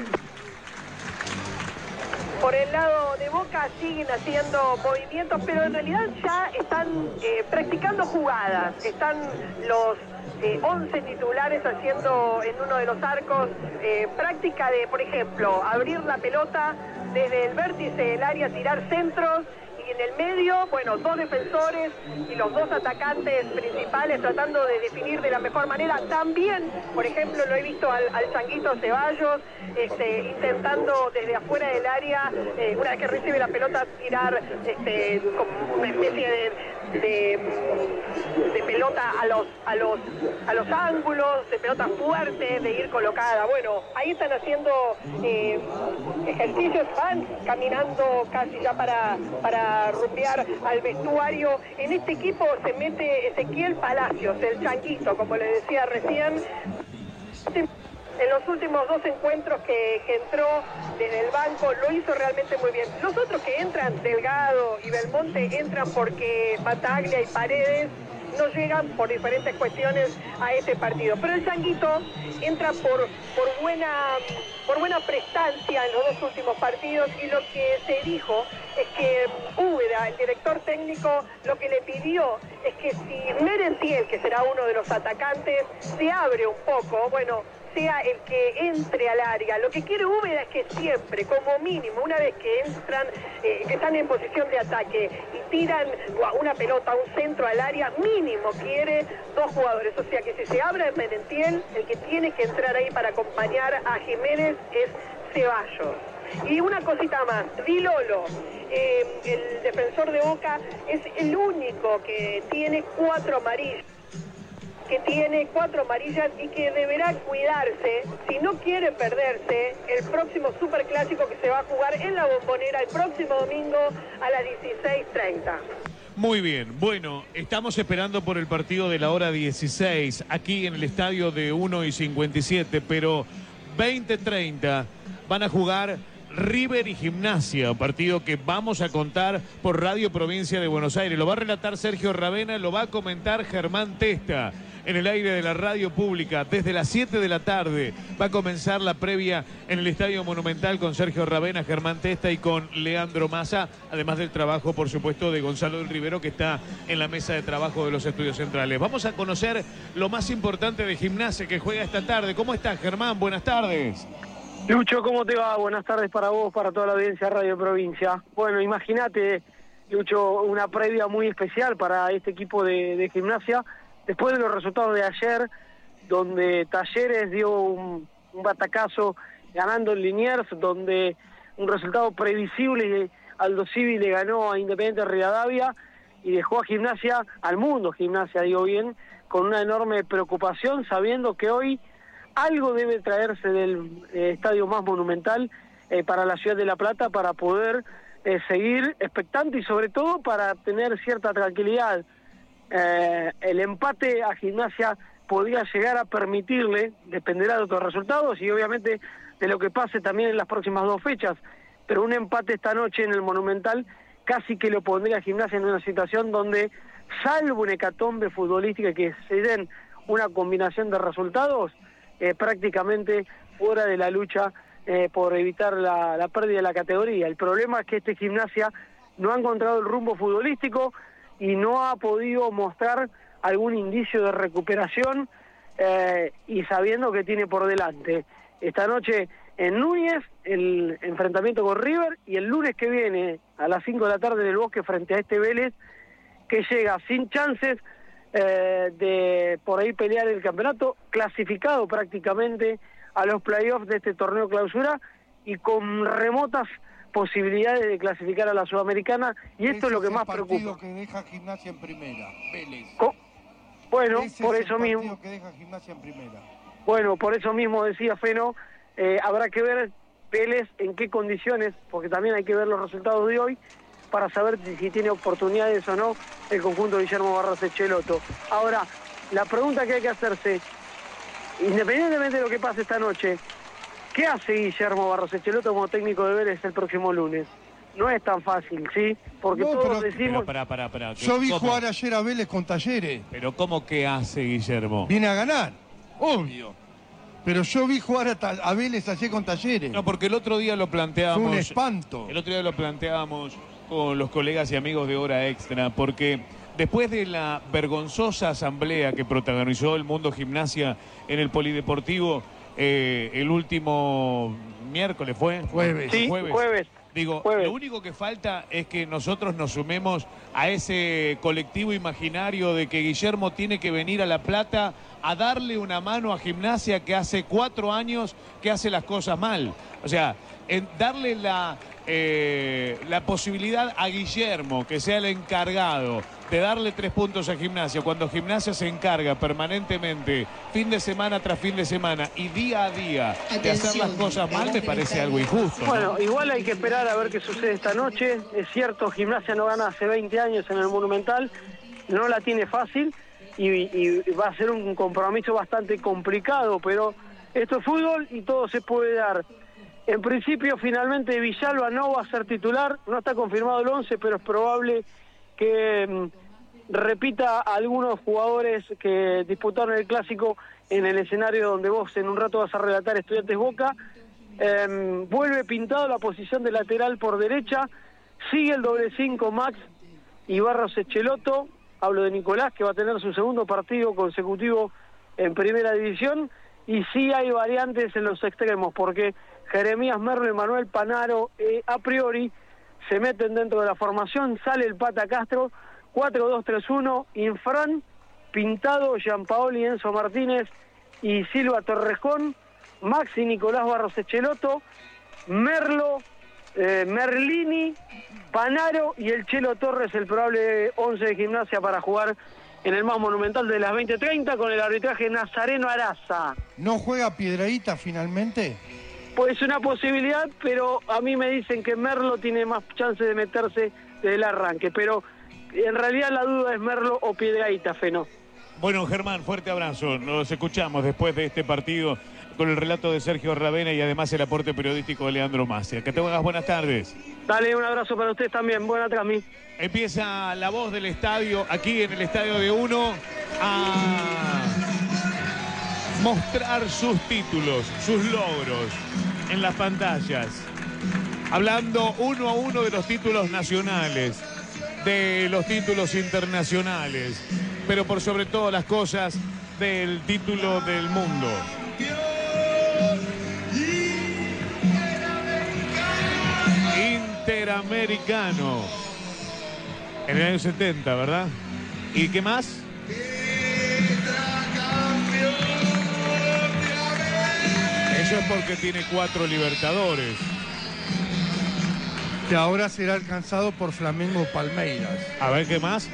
Por el lado de Boca siguen haciendo movimientos, pero en realidad ya están eh, practicando jugadas. Están los eh, once titulares haciendo en uno de los arcos eh, práctica de, por ejemplo, abrir la pelota desde el vértice del área, tirar centros, y en el medio, bueno, dos defensores y los dos atacantes principales tratando de definir de la mejor manera. También, por ejemplo, lo he visto al, al Changuito Ceballos este, intentando desde afuera del área, eh, una vez que recibe la pelota, tirar este, como una especie de, de, de pelota a los, a, los, a los ángulos, de pelota fuerte, de ir colocada. Bueno, ahí están haciendo eh, ejercicios, van caminando casi ya para... para rumbear al vestuario. En este equipo se mete Ezequiel Palacios, el Changuito, como le decía recién. En los últimos dos encuentros que, que entró desde el banco, lo hizo realmente muy bien. Los otros que entran, Delgado y Belmonte, entran porque Bataglia y Paredes no llegan por diferentes cuestiones a este partido. Pero el Changuito entra por, por, buena, por buena prestancia en los dos últimos partidos, y lo que se dijo es que Úbeda, el director técnico, lo que le pidió es que si Merentiel, que será uno de los atacantes, se abre un poco, bueno, sea el que entre al área. Lo que quiere Úbeda es que siempre, como mínimo, una vez que entran, eh, que están en posición de ataque y tiran una pelota, un centro al área, mínimo quiere dos jugadores. O sea que si se abre Merentiel, el que tiene que entrar ahí para acompañar a Jiménez es Ceballos. Y una cosita más, Di Lolo, eh, el defensor de Boca, es el único que tiene cuatro amarillas. que tiene cuatro amarillas y que deberá cuidarse, si no quiere perderse, el próximo superclásico que se va a jugar en la Bombonera el próximo domingo a las dieciséis treinta. Muy bien, bueno, estamos esperando por el partido de la hora dieciséis, aquí en el estadio de uno y cincuenta y siete, pero veinte treinta van a jugar River y Gimnasia, un partido que vamos a contar por Radio Provincia de Buenos Aires. Lo va a relatar Sergio Ravena, lo va a comentar Germán Testa en el aire de la radio pública. Desde las siete de la tarde va a comenzar la previa en el Estadio Monumental con Sergio Ravena, Germán Testa y con Leandro Massa, además del trabajo, por supuesto, de Gonzalo del Rivero, que está en la mesa de trabajo de los estudios centrales. Vamos a conocer lo más importante de Gimnasia, que juega esta tarde. ¿Cómo estás, Germán? Buenas tardes. Lucho, ¿cómo te va? Buenas tardes para vos, para toda la audiencia de Radio Provincia. Bueno, imagínate, Lucho, una previa muy especial para este equipo de, de Gimnasia, después de los resultados de ayer, donde Talleres dio un, un batacazo ganando en Liniers, donde un resultado previsible, Aldo Civi le ganó a Independiente Rivadavia y dejó a Gimnasia, al mundo Gimnasia, digo bien, con una enorme preocupación, sabiendo que hoy algo debe traerse del eh, estadio más monumental eh, para la ciudad de La Plata para poder eh, seguir expectante y sobre todo para tener cierta tranquilidad. Eh, el empate a Gimnasia podría llegar a permitirle, dependerá de otros resultados y obviamente de lo que pase también en las próximas dos fechas, pero un empate esta noche en el Monumental casi que lo pondría a Gimnasia en una situación donde, salvo una hecatombe futbolística que se den una combinación de resultados, Eh, prácticamente fuera de la lucha eh, por evitar la, la pérdida de la categoría. El problema es que este Gimnasia no ha encontrado el rumbo futbolístico y no ha podido mostrar algún indicio de recuperación eh, y sabiendo que tiene por delante esta noche en Núñez el enfrentamiento con River y el lunes que viene a las cinco de la tarde en el Bosque frente a este Vélez que llega sin chances Eh, de por ahí pelear el campeonato, clasificado prácticamente a los playoffs de este torneo clausura y con remotas posibilidades de clasificar a la Sudamericana, y esto es lo que más preocupa. Que deja Gimnasia en primera, Vélez. Co bueno, Ese por es eso el mismo. Que deja Gimnasia en primera. Bueno, por eso mismo decía Feno, eh, habrá que ver Vélez en qué condiciones, porque también hay que ver los resultados de hoy, para saber si tiene oportunidades o no el conjunto de Guillermo Barros Echeloto. Ahora, la pregunta que hay que hacerse, independientemente de lo que pase esta noche, ¿qué hace Guillermo Barros Echeloto como técnico de Vélez el próximo lunes? No es tan fácil, ¿sí? Porque no, todos pero, decimos... Pero pará, pará, pará. Yo vi ¿Cómo? jugar ayer a Vélez con Talleres. Pero ¿cómo que hace Guillermo? Viene a ganar, obvio. Pero yo vi jugar a, a Vélez ayer con Talleres. No, porque el otro día lo planteábamos... Fue un espanto. El otro día lo planteábamos con los colegas y amigos de Hora Extra, porque después de la vergonzosa asamblea que protagonizó el Mundo Gimnasia en el Polideportivo eh, el último miércoles, ¿fue? Jueves. Sí, jueves. jueves. Digo, jueves. Lo único que falta es que nosotros nos sumemos a ese colectivo imaginario de que Guillermo tiene que venir a La Plata a darle una mano a Gimnasia que hace cuatro años que hace las cosas mal. O sea, en darle la... Eh, la posibilidad a Guillermo, que sea el encargado de darle tres puntos a Gimnasia, cuando Gimnasia se encarga permanentemente, fin de semana tras fin de semana y día a día, de hacer las cosas mal, me parece algo injusto, ¿no? Bueno, igual hay que esperar a ver qué sucede esta noche. Es cierto, Gimnasia no gana hace veinte años en el Monumental, no la tiene fácil y, y va a ser un compromiso bastante complicado, pero esto es fútbol y todo se puede dar. En principio, finalmente, Villalba no va a ser titular, no está confirmado el once, pero es probable que mm, repita a algunos jugadores que disputaron el Clásico en el escenario donde vos en un rato vas a relatar Estudiantes Boca. Eh, vuelve pintado la posición de lateral por derecha, sigue el doble cinco Max y Barros Echeloto, hablo de Nicolás, que va a tener su segundo partido consecutivo en Primera División, y sí hay variantes en los extremos, porque Jeremías Merlo y Manuel Panaro eh, a priori se meten dentro de la formación, sale el Pata Castro, cuatro dos tres uno, Infran, Pintado, Gianpaoli, Enzo Martínez y Silva Torrejón, Maxi Nicolás Barros Echeloto, Merlo, eh, Merlini, Panaro y el Chelo Torres, el probable once de Gimnasia para jugar en el más monumental de las veinte treinta con el arbitraje Nazareno Araza. ¿No juega Piedrahita finalmente? Pues una posibilidad, pero a mí me dicen que Merlo tiene más chance de meterse desde el arranque, pero en realidad la duda es Merlo o Piedrahita, Feno. Bueno, Germán, fuerte abrazo. Nos escuchamos después de este partido con el relato de Sergio Ravena y además el aporte periodístico de Leandro Macia. Que tengas buenas tardes. Dale, un abrazo para usted también. Buena transmisión. Empieza la voz del estadio, aquí en el estadio de Uno, a mostrar sus títulos, sus logros en las pantallas. Hablando uno a uno de los títulos nacionales, de los títulos internacionales, pero por sobre todas las cosas, del título del mundo. Interamericano. En el año setenta, ¿verdad? ¿Y qué más? Eso es porque tiene cuatro Libertadores. Que ahora será alcanzado por Flamengo Palmeiras. A ver, ¿qué más?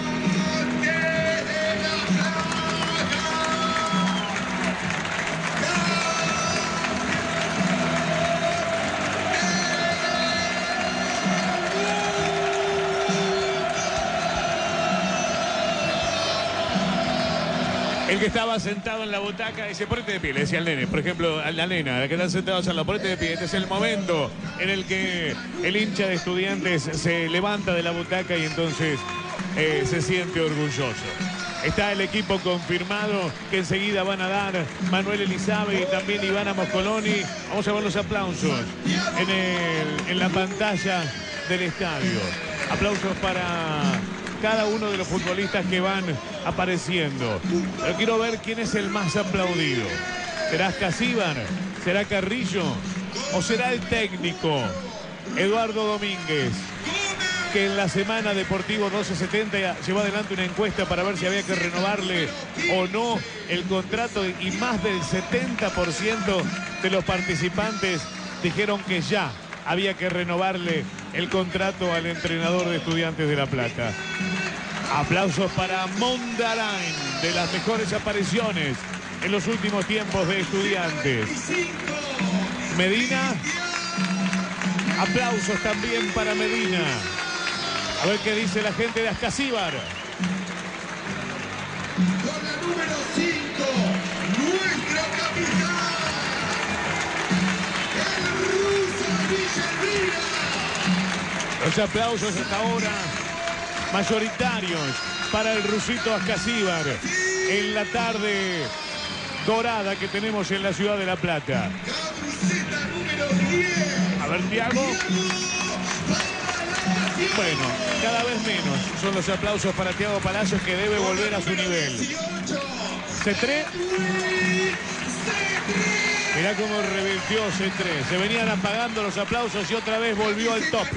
El que estaba sentado en la butaca dice, ponete de pie, le decía al nene, por ejemplo, a la nena, la que están sentados al lado, ponete de pie. Este es el momento en el que el hincha de Estudiantes se levanta de la butaca y entonces eh, se siente orgulloso. Está el equipo confirmado que enseguida van a dar Manuel Elizabeth y también Ivana Moscoloni. Vamos a ver los aplausos en, el, en la pantalla del estadio. Aplausos para cada uno de los futbolistas que van apareciendo. Pero quiero ver quién es el más aplaudido. ¿Será Ascasíbar? ¿Será Carrillo? ¿O será el técnico Eduardo Domínguez, que en la semana Deportivo doce setenta llevó adelante una encuesta para ver si había que renovarle o no el contrato, y más del setenta por ciento de los participantes dijeron que ya había que renovarle el contrato al entrenador de Estudiantes de La Plata? Aplausos para Mondarain, de las mejores apariciones en los últimos tiempos de Estudiantes. Medina, aplausos también para Medina. A ver qué dice la gente de Ascasíbar. Con la número cinco, nuestro capitán, el ruso Villarreal. Los aplausos hasta ahora mayoritarios para el rusito Ascasíbar en la tarde dorada que tenemos en la ciudad de La Plata. A ver, Thiago. Bueno, cada vez menos son los aplausos para Thiago Palacios, que debe volver a su nivel. Cetré. Mirá cómo revirtió Cetré. Se venían apagando los aplausos y otra vez volvió al top.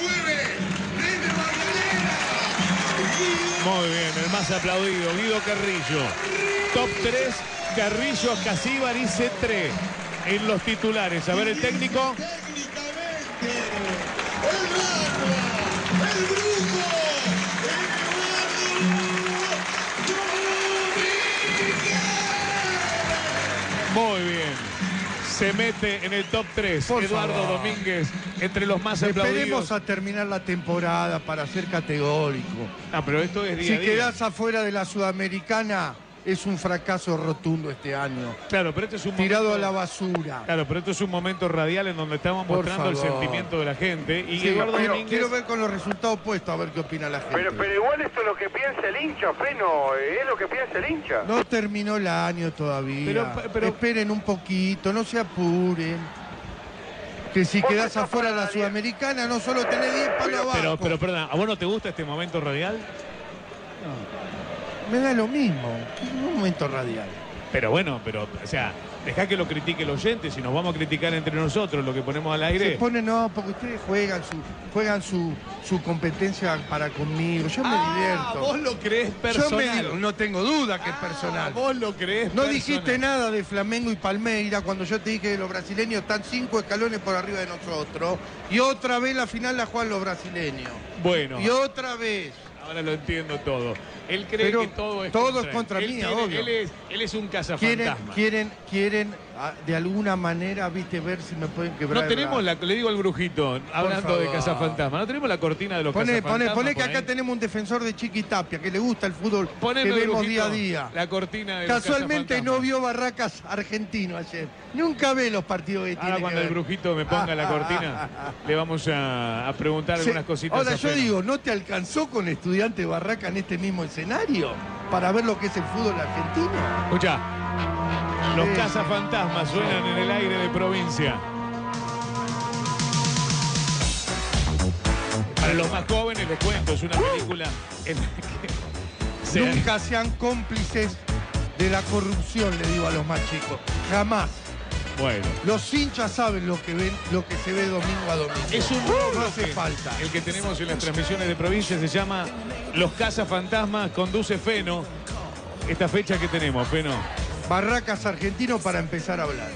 Muy bien, el más aplaudido, Guido Carrillo. Top tres, Carrillo, Ascasíbar y Cetré en los titulares. A ver el técnico. Muy bien. Se mete en el top tres. Por Eduardo favor. Domínguez, entre los más aplaudidos. Esperemos a terminar la temporada para ser categórico. Ah, pero esto es día si a día. quedás afuera de la Sudamericana, es un fracaso rotundo este año. Claro, pero este es un tirado momento, a la basura. Claro, pero esto es un momento radial en donde estamos Por mostrando el favor. sentimiento de la gente. Y Sí, Eduardo quiero, Domínguez... quiero ver con los resultados puestos a ver qué opina la gente. Pero, pero igual esto es lo que piensa el hincha, Feno, es lo que piensa el hincha. No terminó el año todavía. Pero- pero- Esperen un poquito, no se apuren. Que si Vos quedás estás afuera de la para diez. Sudamericana, no solo tenés diez palos abajo. Pero, pero, perdón, ¿a vos no te gusta este momento radial? Me da lo mismo. Es un momento radial. Pero bueno, pero, o sea, dejá que lo critique el oyente, si nos vamos a criticar entre nosotros lo que ponemos al aire. Se pone, no, porque ustedes juegan su, juegan su, su competencia para conmigo. Yo me ah, divierto. Vos lo creés personal. Yo me, no tengo duda que ah, es personal. Vos lo creés No personal. dijiste nada de Flamengo y Palmeira cuando yo te dije que los brasileños están cinco escalones por arriba de nosotros. Y otra vez la final la juegan los brasileños. Bueno. Y otra vez. Ahora lo entiendo todo. Él cree Pero que todo es todo contra, es contra él. mí, Él, obvio. él, es, él es un Quieren, cazafantasma. quieren, quieren ah, de alguna manera, viste, ver si me pueden quebrar. No tenemos la, le digo al brujito, hablando de cazafantasma, no tenemos la cortina de los Pone, cazafantasmas. pone, pone que por acá ahí. tenemos un defensor de Chiquitapia que le gusta el fútbol Poneme, que vemos brujito, día a día. La cortina de los Casualmente cazafantasmas. no vio Barracas argentino ayer. Nunca ve los partidos que Ahora tiene cuando que el ver. brujito me ponga la cortina, le vamos a, a preguntar Se- algunas cositas. Ahora a yo Feno. digo, ¿no te alcanzó con Estudiante Barraca en este mismo escenario para ver lo que es el fútbol argentino? Escucha, los Sí. cazafantasmas suenan en el aire de provincia. Para los más jóvenes les cuento, es una película en la que se- Nunca sean cómplices de la corrupción, le digo a los más chicos. Jamás. Bueno, Los hinchas saben lo que ven, lo que se ve domingo a domingo. es un nuevo No hace bloque. falta. El que tenemos en las transmisiones de provincia se llama Los cazafantasmas, conduce Feno. Esta fecha que tenemos, Feno. Barracas argentino para empezar a hablar.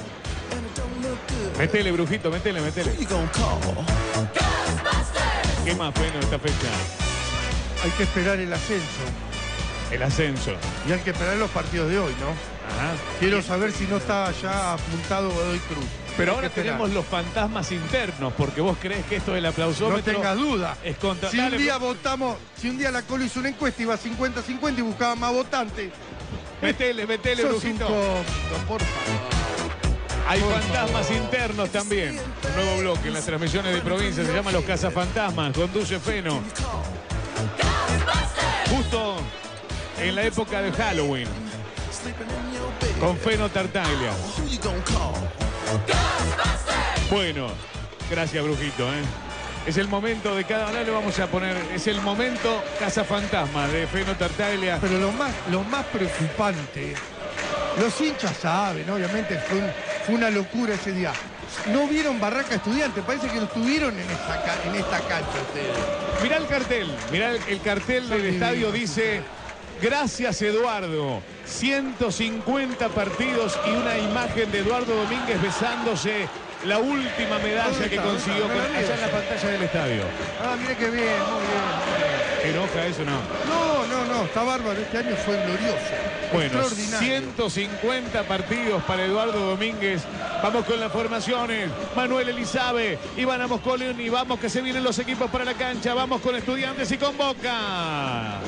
Metele, brujito, metele, metele. ¿Qué más, Feno, esta fecha? Hay que esperar el ascenso. El ascenso. Y hay que esperar los partidos de hoy, ¿no? Ajá. Quiero saber si no está ya apuntado Godoy Cruz. Pero Hay ahora que esperar. tenemos los fantasmas internos, porque vos crees que esto del No aplausómetro tengas duda. es contra... Si un Dale, día votamos, si un día la Colo hizo una encuesta, iba cincuenta cincuenta y buscaba más votantes. Metele, metele, Sos un brujito. cómico, por favor. Hay fantasmas internos también. Un nuevo bloque en las transmisiones de provincia se llama Los Cazafantasmas. Conduce Feno. Justo en la época de Halloween. Con Feno Tartaglia. Bueno, gracias, brujito, ¿eh? Es el momento de cada hora le vamos a poner. Es el momento Cazafantasma de Feno Tartaglia. Pero lo más, lo más preocupante, los hinchas saben, obviamente fue, un- fue una locura ese día. No vieron Barraca Estudiante, parece que lo tuvieron en esta, ca- en esta cancha ustedes. Mirá el cartel, mirá el, el cartel del estadio, dice: gracias, Eduardo. ciento cincuenta partidos y una imagen de Eduardo Domínguez besándose la última medalla ¿Dónde que está? consiguió ¿Dónde con- está? allá en la pantalla del estadio. Ah, mire qué bien, muy bien. ¿Te enoja eso, no? No, no, no, está bárbaro, este año fue glorioso. Bueno, extraordinario. ciento cincuenta partidos para Eduardo Domínguez. Vamos con las formaciones. Manuel Elizabe, Iván Amoscolón y vamos que se vienen los equipos para la cancha. Vamos con Estudiantes y con Boca.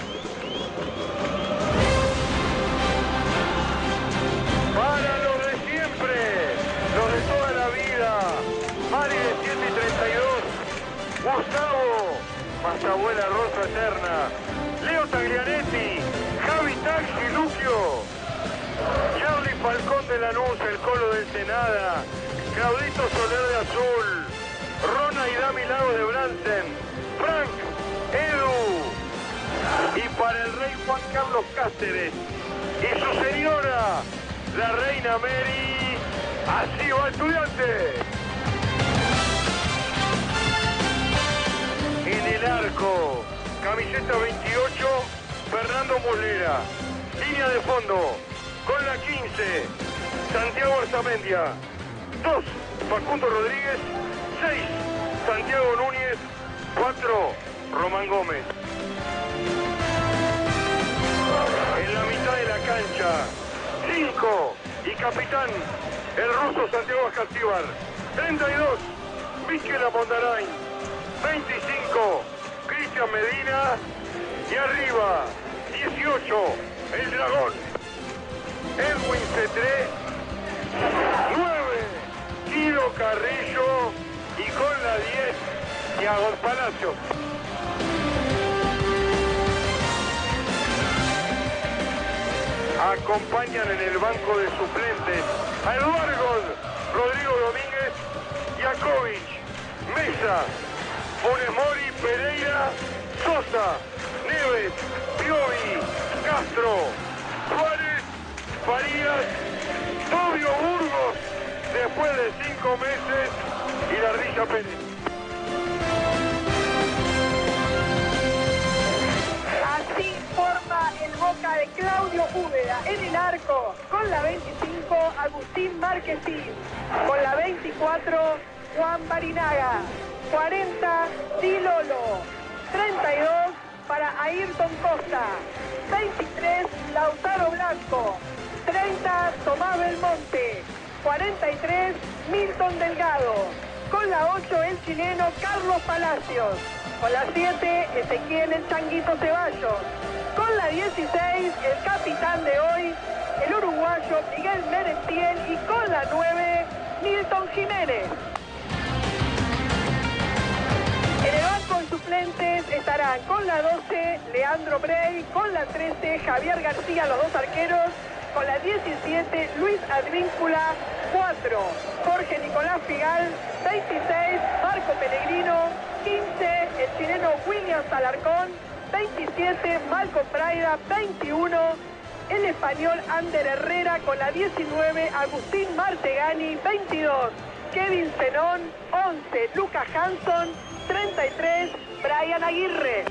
Para los de siempre, los de toda la vida. Mari de siete y treinta y dos. Gustavo, más abuela Rosa Eterna. Leo Taglianetti, Javi Taxi Luquio. Charlie Falcón de Lanús, el Colo del Senada. Claudito Soler de Azul. Rona y Dami Lagos de Bransen. Frank, Edu. Y para el rey Juan Carlos Cáceres. Y su señora, la reina Mary. Así va Estudiante. En el arco, camiseta veintiocho, Fernando Muslera. Línea de fondo, con la quince, Santiago Arzamendia. dos, Facundo Rodríguez. seis, Santiago Núñez. cuatro, Román Gómez. En la mitad de la cancha, cinco y capitán, el ruso Santiago Ascaltíbar. treinta y dos, Miquel Amondarain. veinticinco, Cristian Medina. Y arriba, dieciocho, el dragón, Edwin Cetré. nueve, Guido Carrillo. Y con la diez, Thiago Palacios. Acompañan en el banco de suplentes a Eduardo Rodrigo Domínguez, Jakovic, Mesa, Funes Mori, Pereira, Sosa, Neves, Piovi, Castro, Suárez Farías, Tobio Burgos, después de cinco meses, y Ardilla Pérez. Así forma el Boca de Claudio Úbeda en el arco. Con la veinticinco, Agustín Marquesín. Con la veinticuatro, Juan Barinaga. cuarenta, Di Lolo. treinta y dos para Ayrton Costa. veintitrés, Lautaro Blanco. treinta, Tomás Belmonte. cuarenta y tres, Milton Delgado. Con la ocho, el chileno Carlos Palacios. Con la siete, Ezequiel El Changuito Ceballos. Con la dieciséis, el capitán de hoy, el uruguayo Miguel Merentiel. Y con la nueve, Milton Jiménez. En el banco de suplentes estarán con la doce, Leandro Brey. Con la trece, Javier García, los dos arqueros. Con la diecisiete, Luis Advíncula. cuatro, Jorge Nicolás Figal. veintiséis, Marco Pellegrino. quince, el chileno William Alarcón. veintisiete, Malcolm Braida. veintiuno, el español Ander Herrera. Con la diecinueve, Agustín Martegani. veintidós, Kevin Zenón. once, Lucas Hanson. treinta y tres, Brian Aguirre.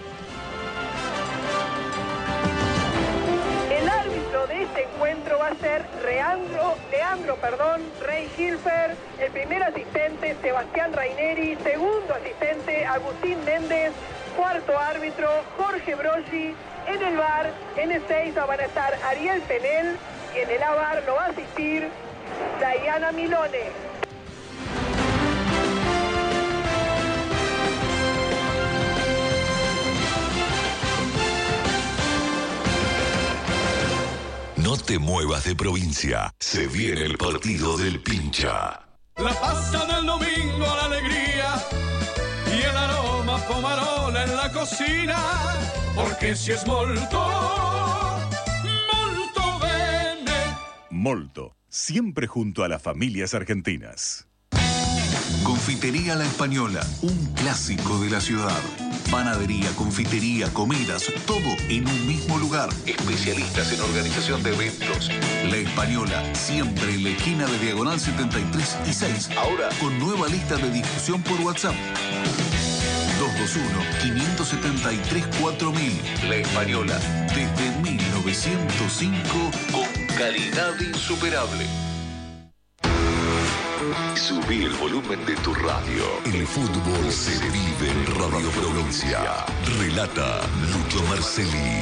El árbitro de este encuentro va a ser Leandro, Leandro perdón, Rey Hilfer. El primer asistente, Sebastián Raineri. Segundo asistente, Agustín Méndez. Cuarto árbitro, Jorge Broggi. En el V A R, en Ezeiza van a estar Ariel Penel. Y en el A V A R lo va a asistir Diana Milone. No te muevas de provincia. Se viene el partido del pincha. La pasta del domingo, la alegría y el aroma pomarola en la cocina. Porque si es molto, molto bene. Molto, siempre junto a las familias argentinas. Confitería La Española, un clásico de la ciudad. Panadería, confitería, comidas, todo en un mismo lugar. Especialistas en organización de eventos. La Española, siempre en la esquina de Diagonal setenta y tres y seis. Ahora con nueva lista de difusión por WhatsApp. dos dos uno, cinco siete tres, cuatro mil. La Española, desde mil novecientos cinco, con calidad insuperable. Subí el volumen de tu radio. El fútbol se vive en Radio Provincia. Relata Lucho Marcelli.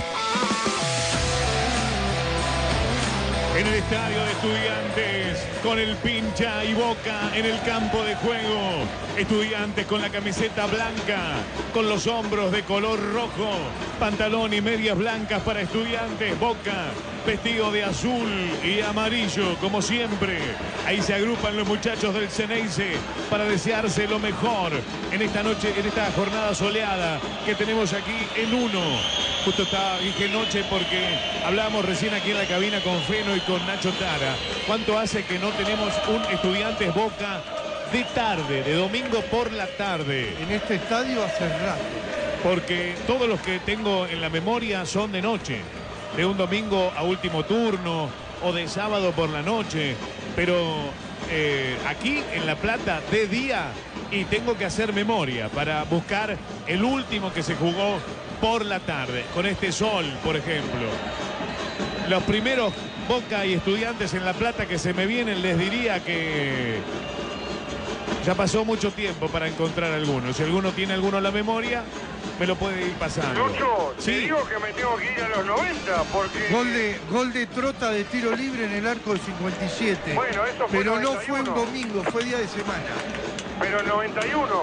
En el estadio de Estudiantes, con el pincha y Boca en el campo de juego. Estudiantes con la camiseta blanca, con los hombros de color rojo, pantalón y medias blancas para Estudiantes. Boca vestido de azul y amarillo, como siempre. Ahí se agrupan los muchachos del Ceneice para desearse lo mejor en esta noche, en esta jornada soleada que tenemos aquí en uno. Justo estaba, dije noche porque hablábamos recién aquí en la cabina con Feno y con Nacho Tara. ¿Cuánto hace que no tenemos un Estudiantes Boca de tarde, de domingo por la tarde? En este estadio hace rato. Porque todos los que tengo en la memoria son de noche. De un domingo a último turno o de sábado por la noche. Pero eh, aquí en La Plata de día, y tengo que hacer memoria para buscar el último que se jugó por la tarde, con este sol, por ejemplo. Los primeros Boca y Estudiantes en La Plata que se me vienen, les diría que ya pasó mucho tiempo para encontrar alguno. Si alguno tiene alguno en la memoria, me lo puede ir pasando. Lucho, sí. Te digo que me tengo que ir a los noventa porque... Gol de, gol de Trota de tiro libre en el arco del cincuenta y siete. Bueno, eso fue pero noventa y uno. no fue un domingo, fue día de semana. Pero el noventa y uno.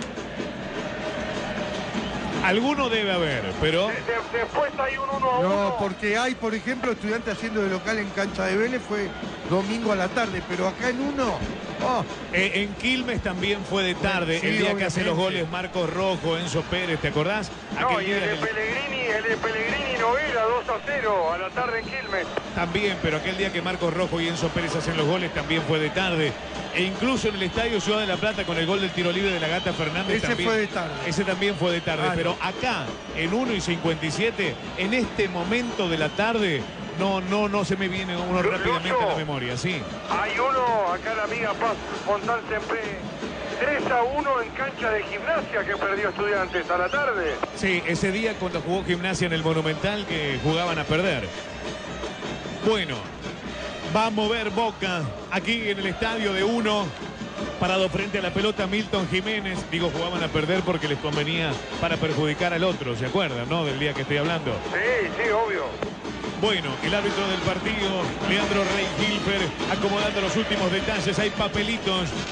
Alguno debe haber, pero... De, de, después hay un uno a uno. No, porque hay, por ejemplo, Estudiantes haciendo de local en cancha de Vélez, fue domingo a la tarde, pero acá en uno... Oh. Eh, en Quilmes también fue de tarde, Sí, el día que obviamente. hace los goles Marcos Rojo, Enzo Pérez, ¿te acordás? No, Aquel y día el de en el- Pellegrini, el de Pellegrini Novela, dos a cero a la tarde en Quilmes. También, pero aquel día que Marcos Rojo y Enzo Pérez hacen los goles también fue de tarde. E incluso en el Estadio Ciudad de la Plata con el gol del tiro libre de la Gata Fernández. Ese también, fue de tarde. Ese también fue de tarde. Claro. Pero acá, en uno y cincuenta y siete, en este momento de la tarde, no, no, no se me viene uno rápidamente a la memoria, sí. Hay uno, acá la amiga Paz Fontán Sempré, tres a uno en cancha de Gimnasia que perdió Estudiantes a la tarde. Sí, ese día cuando jugó Gimnasia en el Monumental que jugaban a perder. Bueno, va a mover Boca aquí en el estadio de uno. Parado frente a la pelota Milton Jiménez. Digo, jugaban a perder porque les convenía para perjudicar al otro, ¿se acuerdan, no? Del día que estoy hablando. Sí, sí, obvio. Bueno, el árbitro del partido, Leandro Rey Gilfer, acomodando los últimos detalles. Hay papelitos.